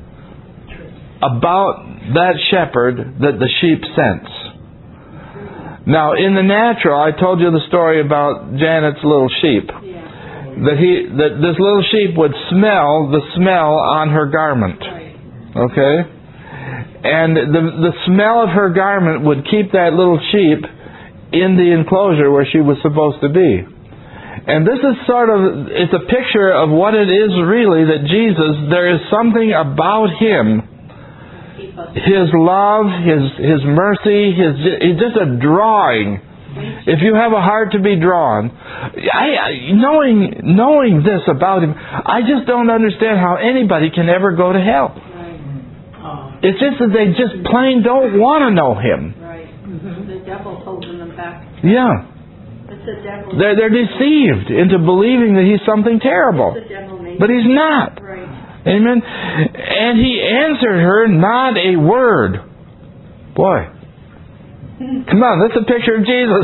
about that shepherd that the sheep sense. Now, in the natural, I told you the story about Janet's little sheep. Yeah. That he, that this little sheep would smell the smell on her garment. Okay? And the the smell of her garment would keep that little sheep in the enclosure where she was supposed to be. And this is sort of, it's a picture of what it is really that Jesus, there is something about Him, His love, His His mercy, His He's just a drawing. If you have a heart to be drawn, I, knowing knowing this about Him, I just don't understand how anybody can ever go to hell. Right. It's just that they just plain don't want to know Him. Right. The devil's holding them back. Yeah. It's the devil. They're, they're deceived into believing that He's something terrible. It's the devil nature. But He's not. Right. Amen. And He answered her not a word. Boy. Come on, that's a picture of Jesus.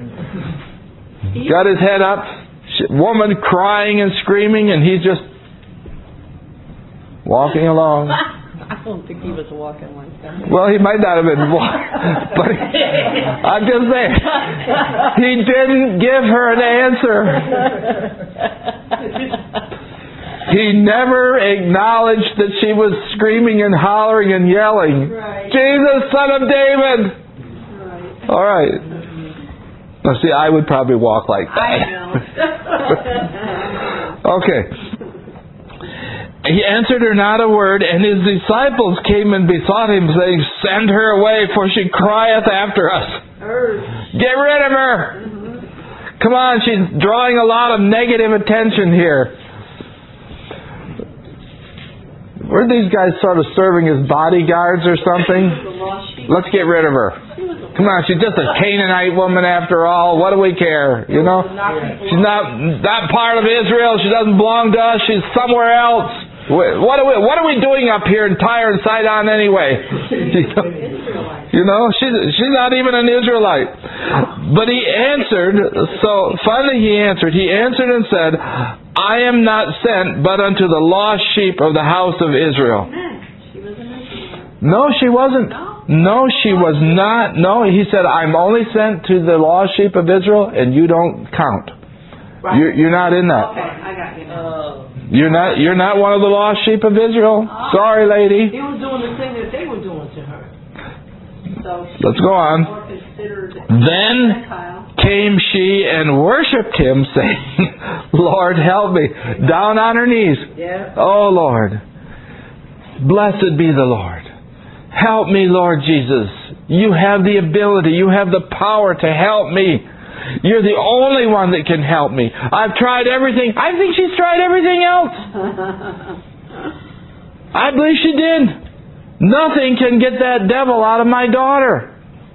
Got His head up, woman crying and screaming, and He's just walking along. I don't think He was walking like that. Well, He might not have been walking, but I'm just saying, He didn't give her an answer. He never acknowledged that she was screaming and hollering and yelling, Right. Jesus, Son of David! Right. All right. Now, see, I would probably walk like that. I know. Okay. He answered her not a word, and His disciples came and besought Him, saying, Send her away, for she crieth after us. Urge. Get rid of her. Mm-hmm. Come on, she's drawing a lot of negative attention here. Were these guys sort of serving as bodyguards or something? The lost sheep. Let's get rid of her. Come on, she's just a Canaanite woman after all. What do we care? You know? She's not not part of Israel. She doesn't belong to us. She's somewhere else. What are we, what are we doing up here in Tyre and Sidon anyway? You know, she's, she's not even an Israelite. But he answered, so finally he answered. He answered and said, I am not sent but unto the lost sheep of the house of Israel. She was an Israelite. No, she wasn't. No, she was not. No, he said, I'm only sent to the lost sheep of Israel, and you don't count. Right. You're, you're not in that. Okay, I got you now. You're not. You're not one of the lost sheep of Israel. Sorry, lady. He was doing the thing that they were doing to her. So she Let's go on. was more considered Then Gentile. came she and worshipped him, saying, Lord, help me. Down on her knees. Yeah. Oh, Lord. Blessed be the Lord. Help me, Lord Jesus. You have the ability. You have the power to help me. You're the only one that can help me. I've tried everything. I think she's tried everything else. I believe she did. Nothing can get that devil out of my daughter.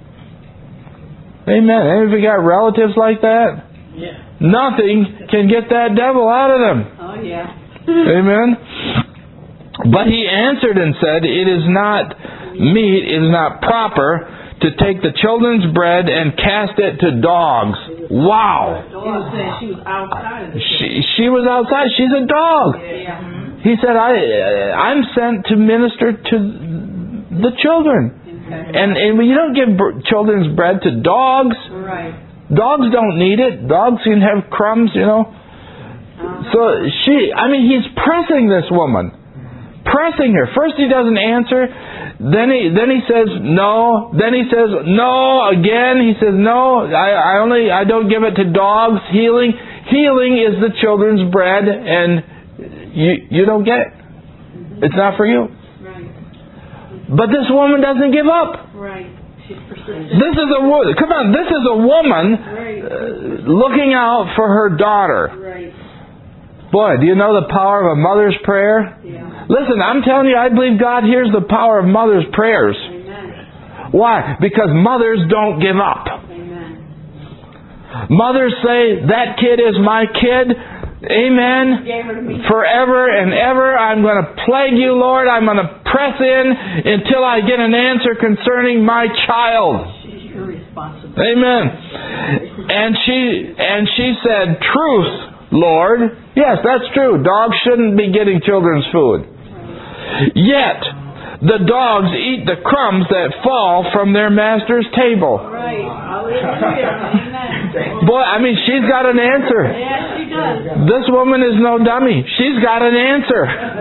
Amen. Any of you got relatives like that? Yeah. Nothing can get that devil out of them. Oh, yeah. Amen. But he answered and said, It is not meet, it is not proper to take the children's bread and cast it to dogs. Wow. He was saying she was outside of the She, she was outside. She's a dog. Yeah. He said, I, I'm sent to minister to the children. And, and you don't give br- children's bread to dogs. Right. Dogs don't need it. Dogs can have crumbs, you know. So she, I mean, he's pressing this woman. Pressing her. First he doesn't answer. Then he then he says no. Then he says no again. He says no. I, I only I don't give it to dogs. Healing healing is the children's bread, and you you don't get it. It's not for you. Right. But this woman doesn't give up. Right. She's persistent. This is a wo- come on. This is a woman Right. uh, looking out for her daughter. Right. Boy, do you know the power of a mother's prayer? Yeah. Listen, I'm telling you, I believe God hears the power of mother's prayers. Amen. Why? Because mothers don't give up. Amen. Mothers say, that kid is my kid. Amen. Gave her to me. Forever and ever, I'm going to plague you, Lord. I'm going to press in until I get an answer concerning my child. She's your responsibility. Amen. And she and she said, truth, Lord. Yes, that's true. Dogs shouldn't be getting children's food. Yet, the dogs eat the crumbs that fall from their master's table. Right. Hallelujah. Amen. Boy, I mean, she's got an answer. Yeah, she does. This woman is no dummy. She's got an answer.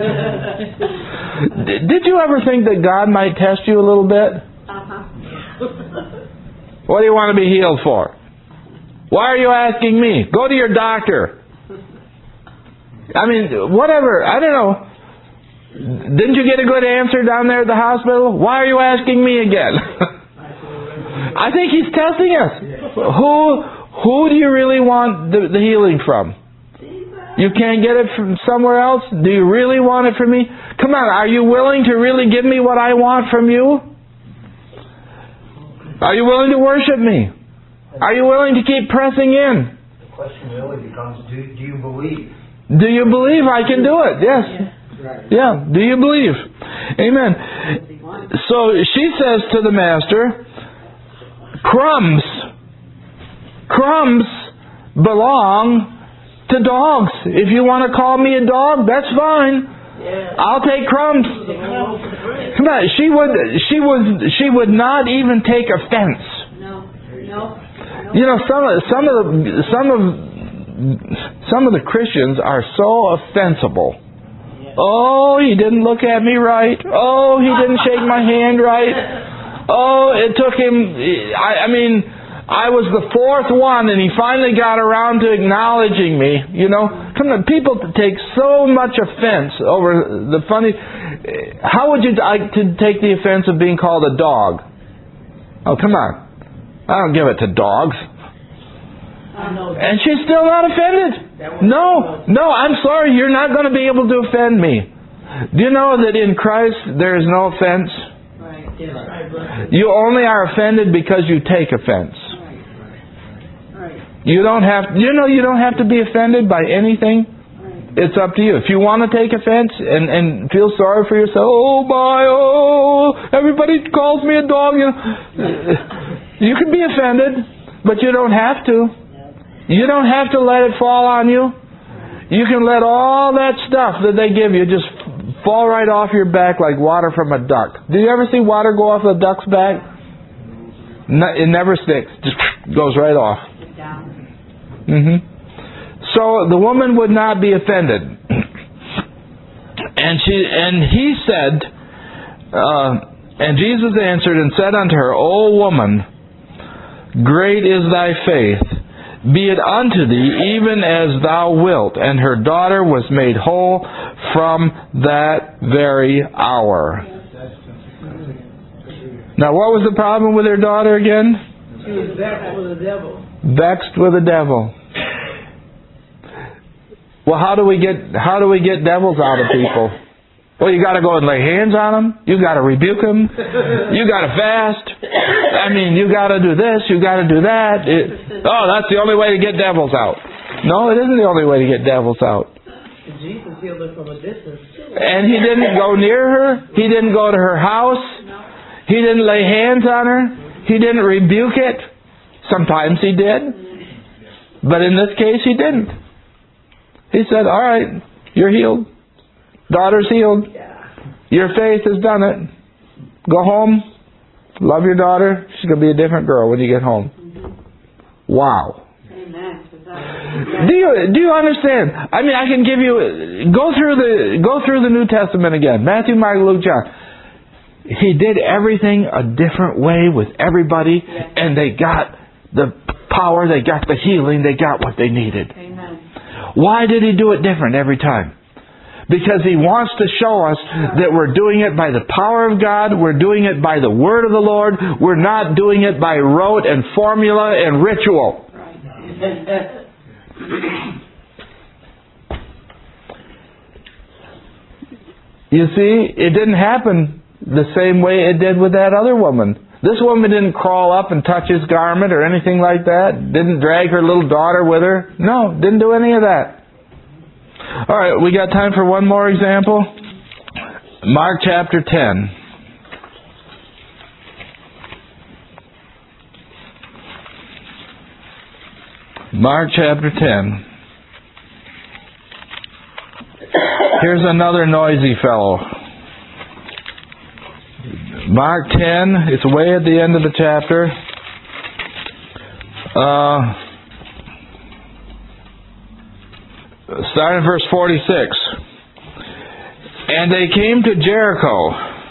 D- Did you ever think that God might test you a little bit? Uh-huh. What do you want to be healed for? Why are you asking me? Go to your doctor. I mean, whatever. I don't know. Didn't you get a good answer down there at the hospital? Why are you asking me again? I think he's testing us. Who who do you really want the, the healing from? You can't get it from somewhere else? Do you really want it from me? Come on, are you willing to really give me what I want from you? Are you willing to worship me? Are you willing to keep pressing in? The question really becomes, do, do you believe? Do you believe I can do it? Yes. Yeah. Do you believe? Amen. So she says to the master, crumbs, crumbs belong to dogs. If you want to call me a dog, that's fine. I'll take crumbs. Come on, she would, she would, she would not even take offense. No. No. You know, some of some of the some of some of the Christians are so offensible. Oh, he didn't look at me right. Oh, he didn't shake my hand right. Oh, it took him. I, I mean, I was the fourth one, and he finally got around to acknowledging me. You know, come on, people take so much offense over the funny. How would you like to take the offense of being called a dog? Oh, come on. I don't give it to dogs. I know. And she's still not offended. No, no, I'm sorry, you're not going to be able to offend me. Do you know that in Christ there is no offense? Right. Yes, right, brother. You only are offended because you take offense. Right. You don't have, you know, you don't have to be offended by anything. It's up to you. If you want to take offense and, and feel sorry for yourself, oh my, oh, everybody calls me a dog. You know, you can be offended, but you don't have to. You don't have to let it fall on you. You can let all that stuff that they give you just fall right off your back like water from a duck. Do you ever see water go off a duck's back? No, it never sticks. Just goes right off. Mm-hmm. So the woman would not be offended. And she and he said, uh, and Jesus answered and said unto her, O woman, great is thy faith. Be it unto thee even as thou wilt. And her daughter was made whole from that very hour. Now what was the problem with her daughter again? She was vexed with the devil. Vexed with the devil. Well, how do we get how do we get devils out of people? Well, you got to go and lay hands on them. You got to rebuke them. You got to fast. I mean, you got to do this. You got to do that. It, oh, that's the only way to get devils out. No, it isn't the only way to get devils out. Jesus healed her from a distance too. And he didn't go near her. He didn't go to her house. He didn't lay hands on her. He didn't rebuke it. Sometimes he did, but in this case, he didn't. He said, all right, you're healed. Daughter's healed. Your faith has done it. Go home. Love your daughter. She's going to be a different girl when you get home. Wow. Amen. Do you do you understand? I mean, I can give you go through the go through the New Testament again. Matthew, Mark, Luke, John. He did everything a different way with everybody, and they got the power, they got the healing, they got what they needed. Amen. Why did he do it different every time? Because he wants to show us that we're doing it by the power of God, we're doing it by the word of the Lord, we're not doing it by rote and formula and ritual. You see, it didn't happen the same way it did with that other woman. This woman didn't crawl up and touch his garment or anything like that. Didn't drag her little daughter with her. No, didn't do any of that. All right, we got time for one more example. Mark chapter ten. Mark chapter ten. Here's another noisy fellow. Mark ten, it's way at the end of the chapter. Uh, starting in verse forty-six. And they came to Jericho.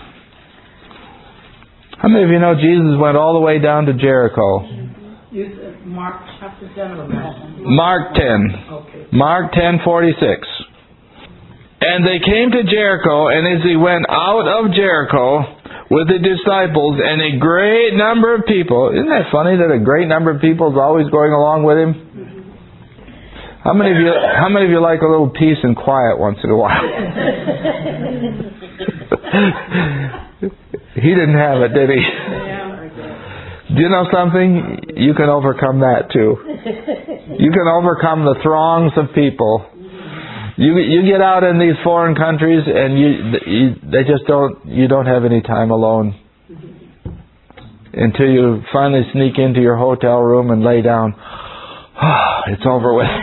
How many of you know Jesus went all the way down to Jericho? You said Mark chapter ten or Matthew? Mark ten. Okay. Mark ten forty-six. And they came to Jericho, and as he went out of Jericho with the disciples and a great number of people. Isn't that funny that a great number of people is always going along with him? How many of you how many of you like a little peace and quiet once in a while? He didn't have it, did he? Do you know something? You can overcome that too. You can overcome the throngs of people. You you get out in these foreign countries and you, you they just don't you don't have any time alone until you finally sneak into your hotel room and lay down. It's over with.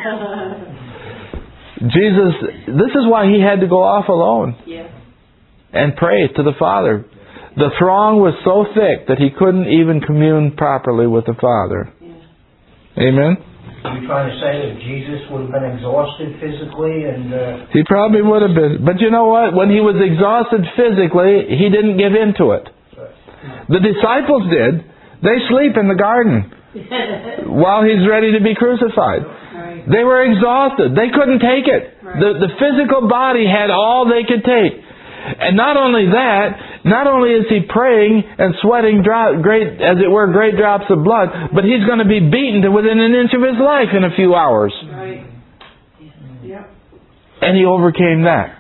Jesus, this is why he had to go off alone and pray to the Father. The throng was so thick that he couldn't even commune properly with the Father. Amen. Are you trying to say that Jesus would have been exhausted physically and... Uh... He probably would have been. But you know what? When he was exhausted physically, he didn't give in to it. The disciples did. They sleep in the garden while he's ready to be crucified. They were exhausted. They couldn't take it. The, the physical body had all they could take. And not only that, not only is he praying and sweating drop, great, as it were, great drops of blood, but he's going to be beaten to within an inch of his life in a few hours. Right. Yep. And he overcame that.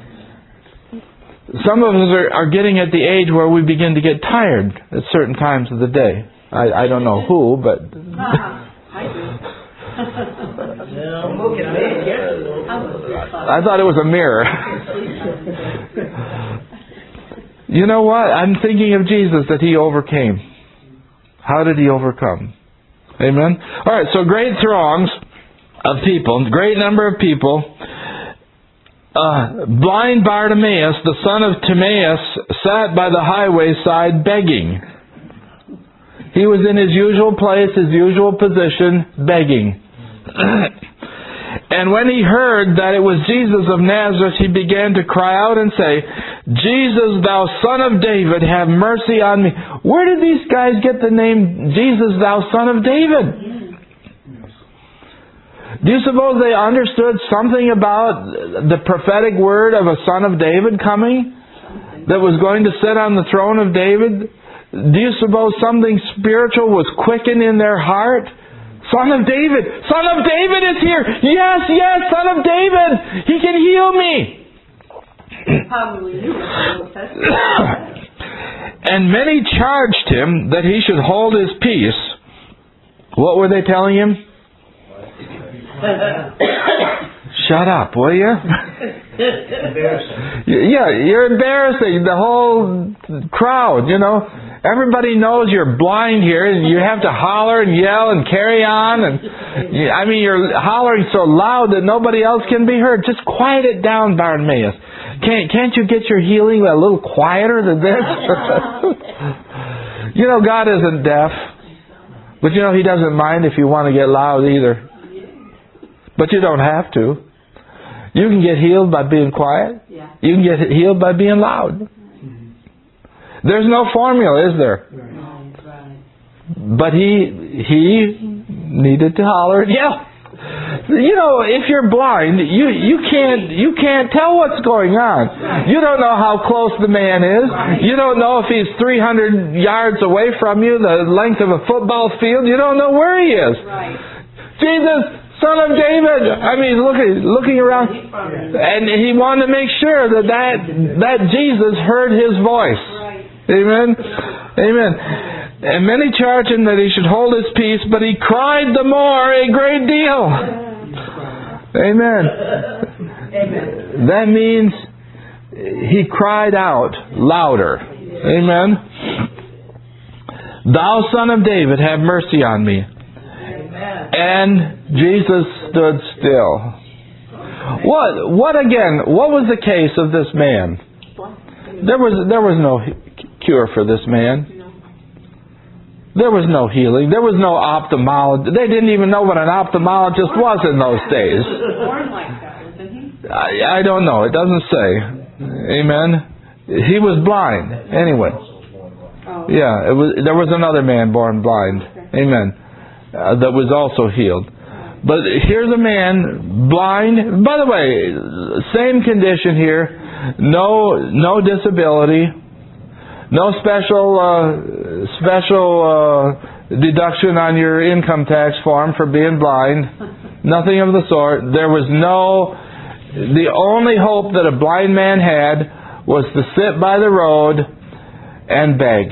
Some of us are, are getting at the age where we begin to get tired at certain times of the day. I, I don't know who, but... I do. I thought it was a mirror. You know what? I'm thinking of Jesus, that He overcame. How did He overcome? Amen? Alright, so great throngs of people, great number of people. Uh, blind Bartimaeus, the son of Timaeus, sat by the highway side begging. He was in his usual place, his usual position, begging. And when he heard that it was Jesus of Nazareth, he began to cry out and say, Jesus, thou son of David, have mercy on me. Where did these guys get the name Jesus, thou son of David? Do you suppose they understood something about the prophetic word of a son of David coming? That was going to sit on the throne of David? Do you suppose something spiritual was quickened in their heart? Son of David! Son of David is here! Yes, yes, Son of David! He can heal me! Probably knew it. And many charged him that he should hold his peace. What were they telling him? Shut up, will you? Embarrassing. Yeah, you're embarrassing the whole crowd, you know. Everybody knows you're blind here, and you have to holler and yell and carry on. And I mean, you're hollering so loud that nobody else can be heard. Just quiet it down, Bartimaeus. Can't can't you get your healing a little quieter than this? You know, God isn't deaf, but you know He doesn't mind if you want to get loud either. But you don't have to. You can get healed by being quiet. Yeah. You can get healed by being loud. There's no formula, is there? Right, right. But he he needed to holler and yell. You know, if you're blind, you you can't you can't tell what's going on. You don't know how close the man is. You don't know if he's three hundred yards away from you, the length of a football field. You don't know where he is. Right. Jesus, Son of David. I mean, looking looking around, and he wanted to make sure that that, that Jesus heard his voice. Amen. Amen. And many charged him that he should hold his peace, but he cried the more a great deal. Amen. Amen. That means he cried out louder. Amen. Thou Son of David, have mercy on me. And Jesus stood still. What? What again? What was the case of this man? There was there was no cure for this man. There was no healing. There was no ophthalmologist. They didn't even know what an ophthalmologist was in those days. Born like that, wasn't he? I, I don't know. It doesn't say. Amen. He was blind. Anyway. Oh. Yeah. It was. There was another man born blind. Amen. Uh, that was also healed. But here's a man blind. By the way, same condition here. No, no disability. No special, uh, special uh, deduction on your income tax form for being blind. Nothing of the sort. There was no. The only hope that a blind man had was to sit by the road and beg.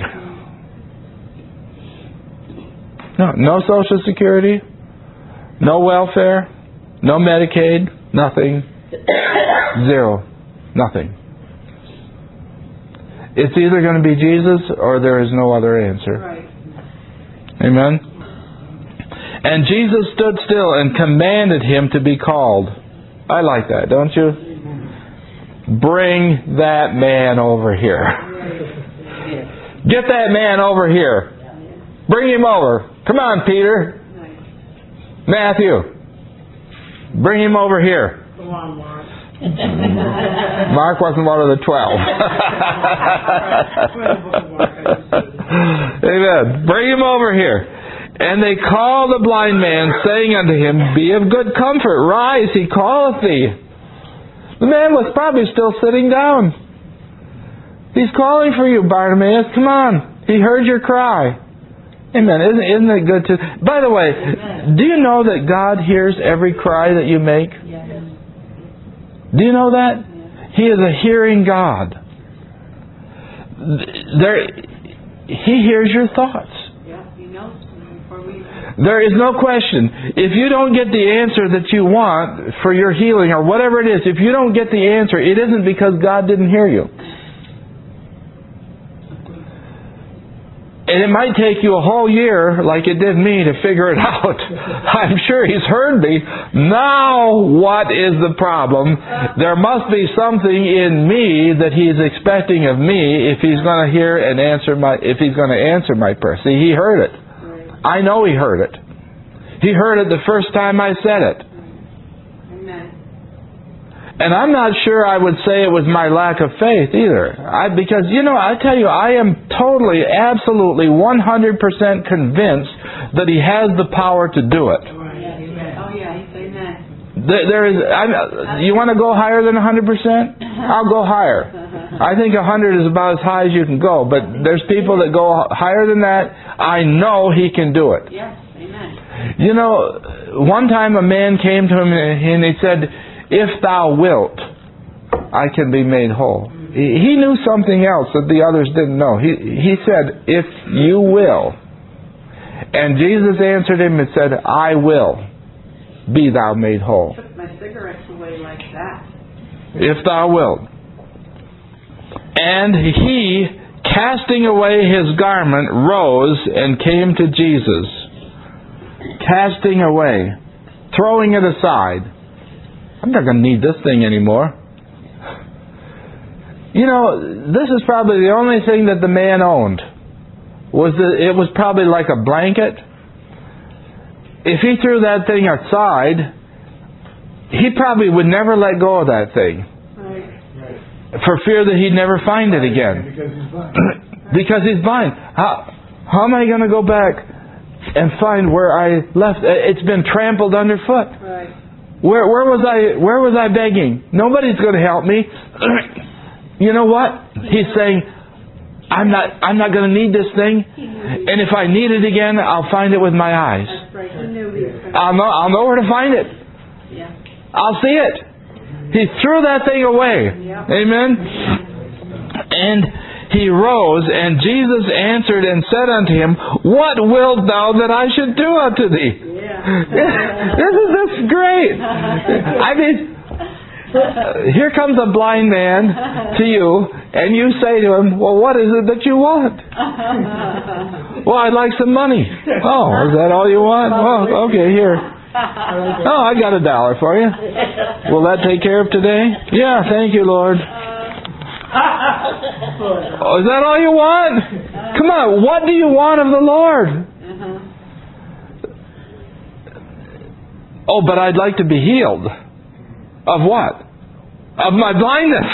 No, no Social Security, no welfare, no Medicaid, nothing, zero, nothing. It's either going to be Jesus or there is no other answer. Right. Amen? And Jesus stood still and commanded him to be called. I like that, don't you? Bring that man over here. Get that man over here. Bring him over. Come on, Peter. Matthew. Bring him over here. Come on, Mark. Mark wasn't one of the twelve. Amen. Bring him over here. And they called the blind man, saying unto him, Be of good comfort, rise, he calleth thee. The man was probably still sitting down. He's calling for you, Bartimaeus. Come on. He heard your cry. Amen. Isn't, isn't it good to... By the way, do you know that God hears every cry that you make? Yes. Do you know that? He is a hearing God. There, He hears your thoughts. Yeah, He knows before we... There is no question. If you don't get the answer that you want for your healing or whatever it is, if you don't get the answer, it isn't because God didn't hear you. And it might take you a whole year, like it did me, to figure it out. I'm sure He's heard me. Now, what is the problem? There must be something in me that He's expecting of me if He's going to hear and answer my. If He's going to answer my prayer. See, He heard it. I know He heard it. He heard it the first time I said it. And I'm not sure I would say it was my lack of faith either. I, because, you know, I tell you, I am totally, absolutely, one hundred percent convinced that He has the power to do it. Oh, yeah, He's amen. There, there is. I'm, you want to go higher than one hundred percent? I'll go higher. I think one hundred is about as high as you can go. But there's people that go higher than that. I know He can do it. Yes, amen. You know, one time a man came to him and he said, "If thou wilt, I can be made whole." He knew something else that the others didn't know. He he said, "If you will." And Jesus answered him and said, "I will. Be thou made whole." I took my cigarettes away like that. If thou wilt. And he, casting away his garment, rose and came to Jesus. Casting away. Throwing it aside. I'm not going to need this thing anymore. You know, this is probably the only thing that the man owned. Was that it was probably like a blanket. If he threw that thing aside, he probably would never let go of that thing. Right. For fear that he'd never find it again. Because he's blind. Because he's blind. How, how am I going to go back and find where I left? It's been trampled underfoot. Right. Where where was I where was I begging? Nobody's going to help me. You know what? He's saying, I'm not I'm not going to need this thing. And if I need it again, I'll find it with my eyes. That's right. He knew he was going I'll know I'll know where to find it. Yeah. I'll see it. He threw that thing away. Yep. Amen. And he rose, and Jesus answered and said unto him, "What wilt thou that I should do unto thee?" Yeah. This is this is great. I mean, here comes a blind man to you, and you say to him, "Well, what is it that you want?" "Well, I'd like some money." "Oh, is that all you want?" "Well, okay, here. Oh, I got a dollar for you. Will that take care of today?" "Yeah, thank you, Lord." "Oh, is that all you want?" "Come on, what do you want of the Lord?" Uh-huh. "Oh, but I'd like to be healed." "Of what?" "Of my blindness."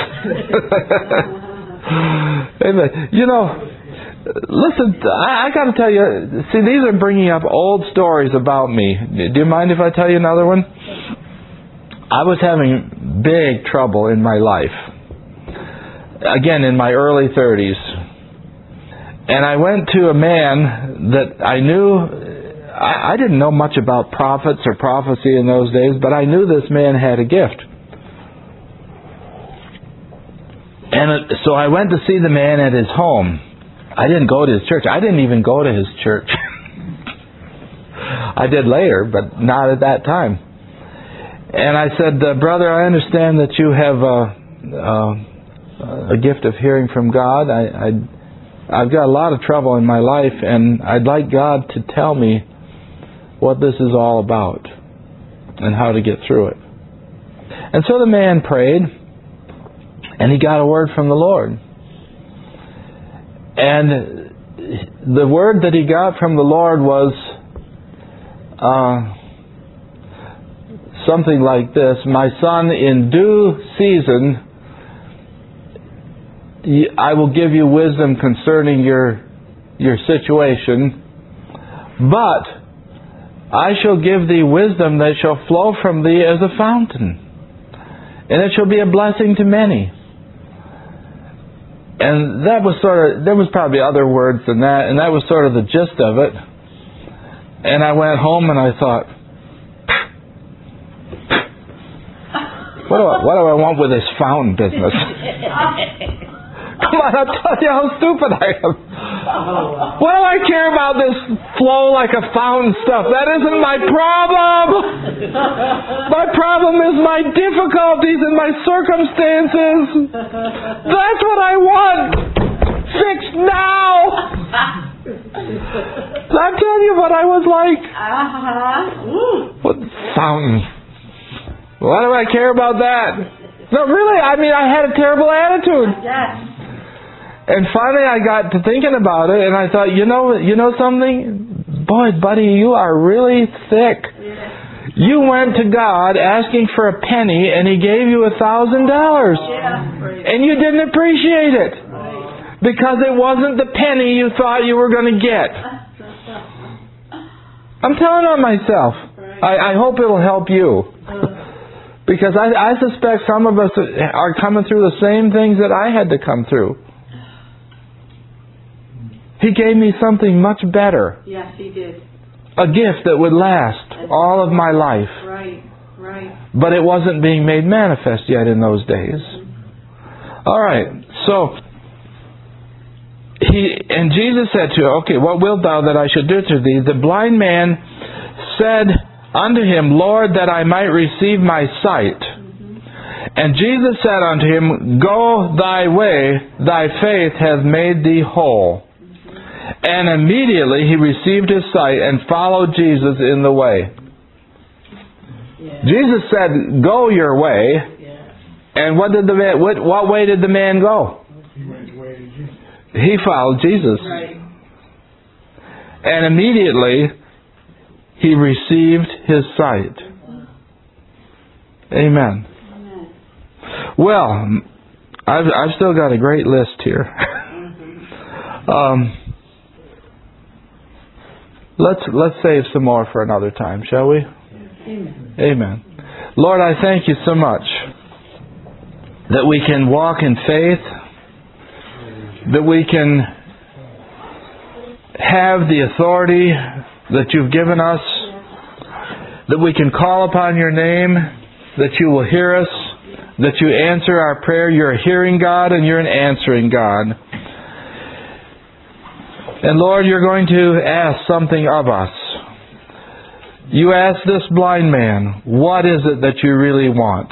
Amen. You know, listen, I, I got to tell you, see, these are bringing up old stories about me. Do you mind if I tell you another one? I was having big trouble in my life. Again, in my early thirties. And I went to a man that I knew, I, I didn't know much about prophets or prophecy in those days, but I knew this man had a gift. And it, so I went to see the man at his home. I didn't go to his church. I didn't even go to his church. I did later, but not at that time. And I said, uh, "Brother, I understand that you have uh, uh, a gift of hearing from God. I, I, I've got a lot of trouble in my life, and I'd like God to tell me what this is all about and how to get through it." And so the man prayed, and he got a word from the Lord. And the word that he got from the Lord was uh, something like this: "My son, in due season, I will give you wisdom concerning your your situation, but I shall give thee wisdom that shall flow from thee as a fountain, and it shall be a blessing to many." And that was sort of, there was probably other words than that, and that was sort of the gist of it. And I went home and I thought, what do I, what do I want with this fountain business? Come on, I'll tell you how stupid I am. What do I care about this flow like a fountain stuff? That isn't my problem. My problem is my difficulties and my circumstances. That's what I want. Fixed now. I'm telling you what I was like. Uh-huh. What fountain? Why do I care about that? No, really, I mean, I had a terrible attitude. Yes. And finally I got to thinking about it, and I thought, you know, you know something? Boy, buddy, you are really thick. Yeah. You went to God asking for a penny, and He gave you a thousand dollars. Yeah. And you didn't appreciate it. Right. Because it wasn't the penny you thought you were going to get. I'm telling on myself. I, I hope it'll help you. Because I, I suspect some of us are coming through the same things that I had to come through. He gave me something much better. Yes, He did. A gift that would last all of my life. Right, right. But it wasn't being made manifest yet in those days. All right, so he and Jesus said to him, okay, what wilt thou that I should do to thee? The blind man said unto Him, Lord, that I might receive my sight. Mm-hmm. And Jesus said unto him, go thy way, thy faith hath made thee whole. And immediately he received his sight and followed Jesus in the way. Yeah. Jesus said, go your way. Yeah. And what did the man, what, what way did the man go? He went the way to Jesus. He followed Jesus. Right. And immediately he received his sight. Amen. Amen. Well, I've, I've still got a great list here. um, let's let's save some more for another time, shall we? Amen. Amen. Lord, I thank you so much that we can walk in faith, that we can have the authority that you've given us, that we can call upon your name, that you will hear us, that you answer our prayer. You're a hearing God and you're an answering God. And Lord, you're going to ask something of us. You asked this blind man, what is it that you really want?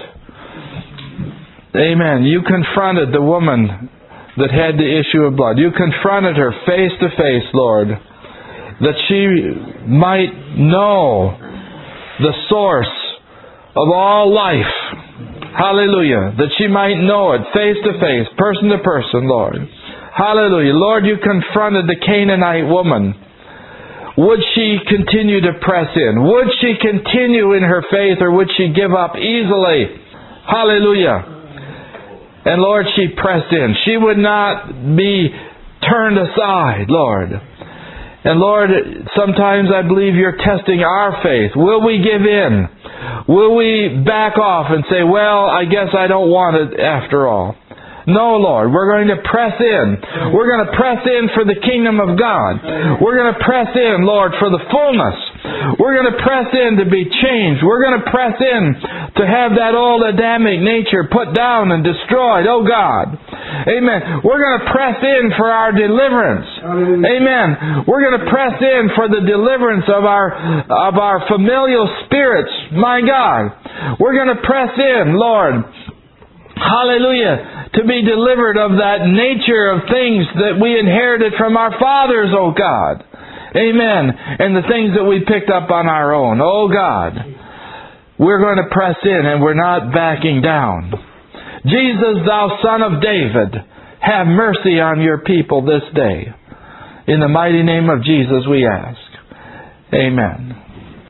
Amen. You confronted the woman that had the issue of blood. You confronted her face to face, Lord, that she might know the source of all life. Hallelujah. That she might know it face to face, person to person, Lord. Hallelujah. Lord, you confronted the Canaanite woman. Would she continue to press in? Would she continue in her faith, or would she give up easily? Hallelujah. And Lord, she pressed in. She would not be turned aside, Lord. And Lord, sometimes I believe you're testing our faith. Will we give in? Will we back off and say, well, I guess I don't want it after all? No, Lord. We're going to press in. We're going to press in for the kingdom of God. We're going to press in, Lord, for the fullness. We're going to press in to be changed. We're going to press in to have that old Adamic nature put down and destroyed. Oh, God. Amen. We're going to press in for our deliverance. Amen. We're going to press in for the deliverance of our, of our familial spirits. My God. We're going to press in, Lord. Hallelujah. To be delivered of that nature of things that we inherited from our fathers, oh God. Amen. And the things that we picked up on our own. Oh God. We're going to press in and we're not backing down. Jesus, thou Son of David, have mercy on your people this day. In the mighty name of Jesus we ask. Amen.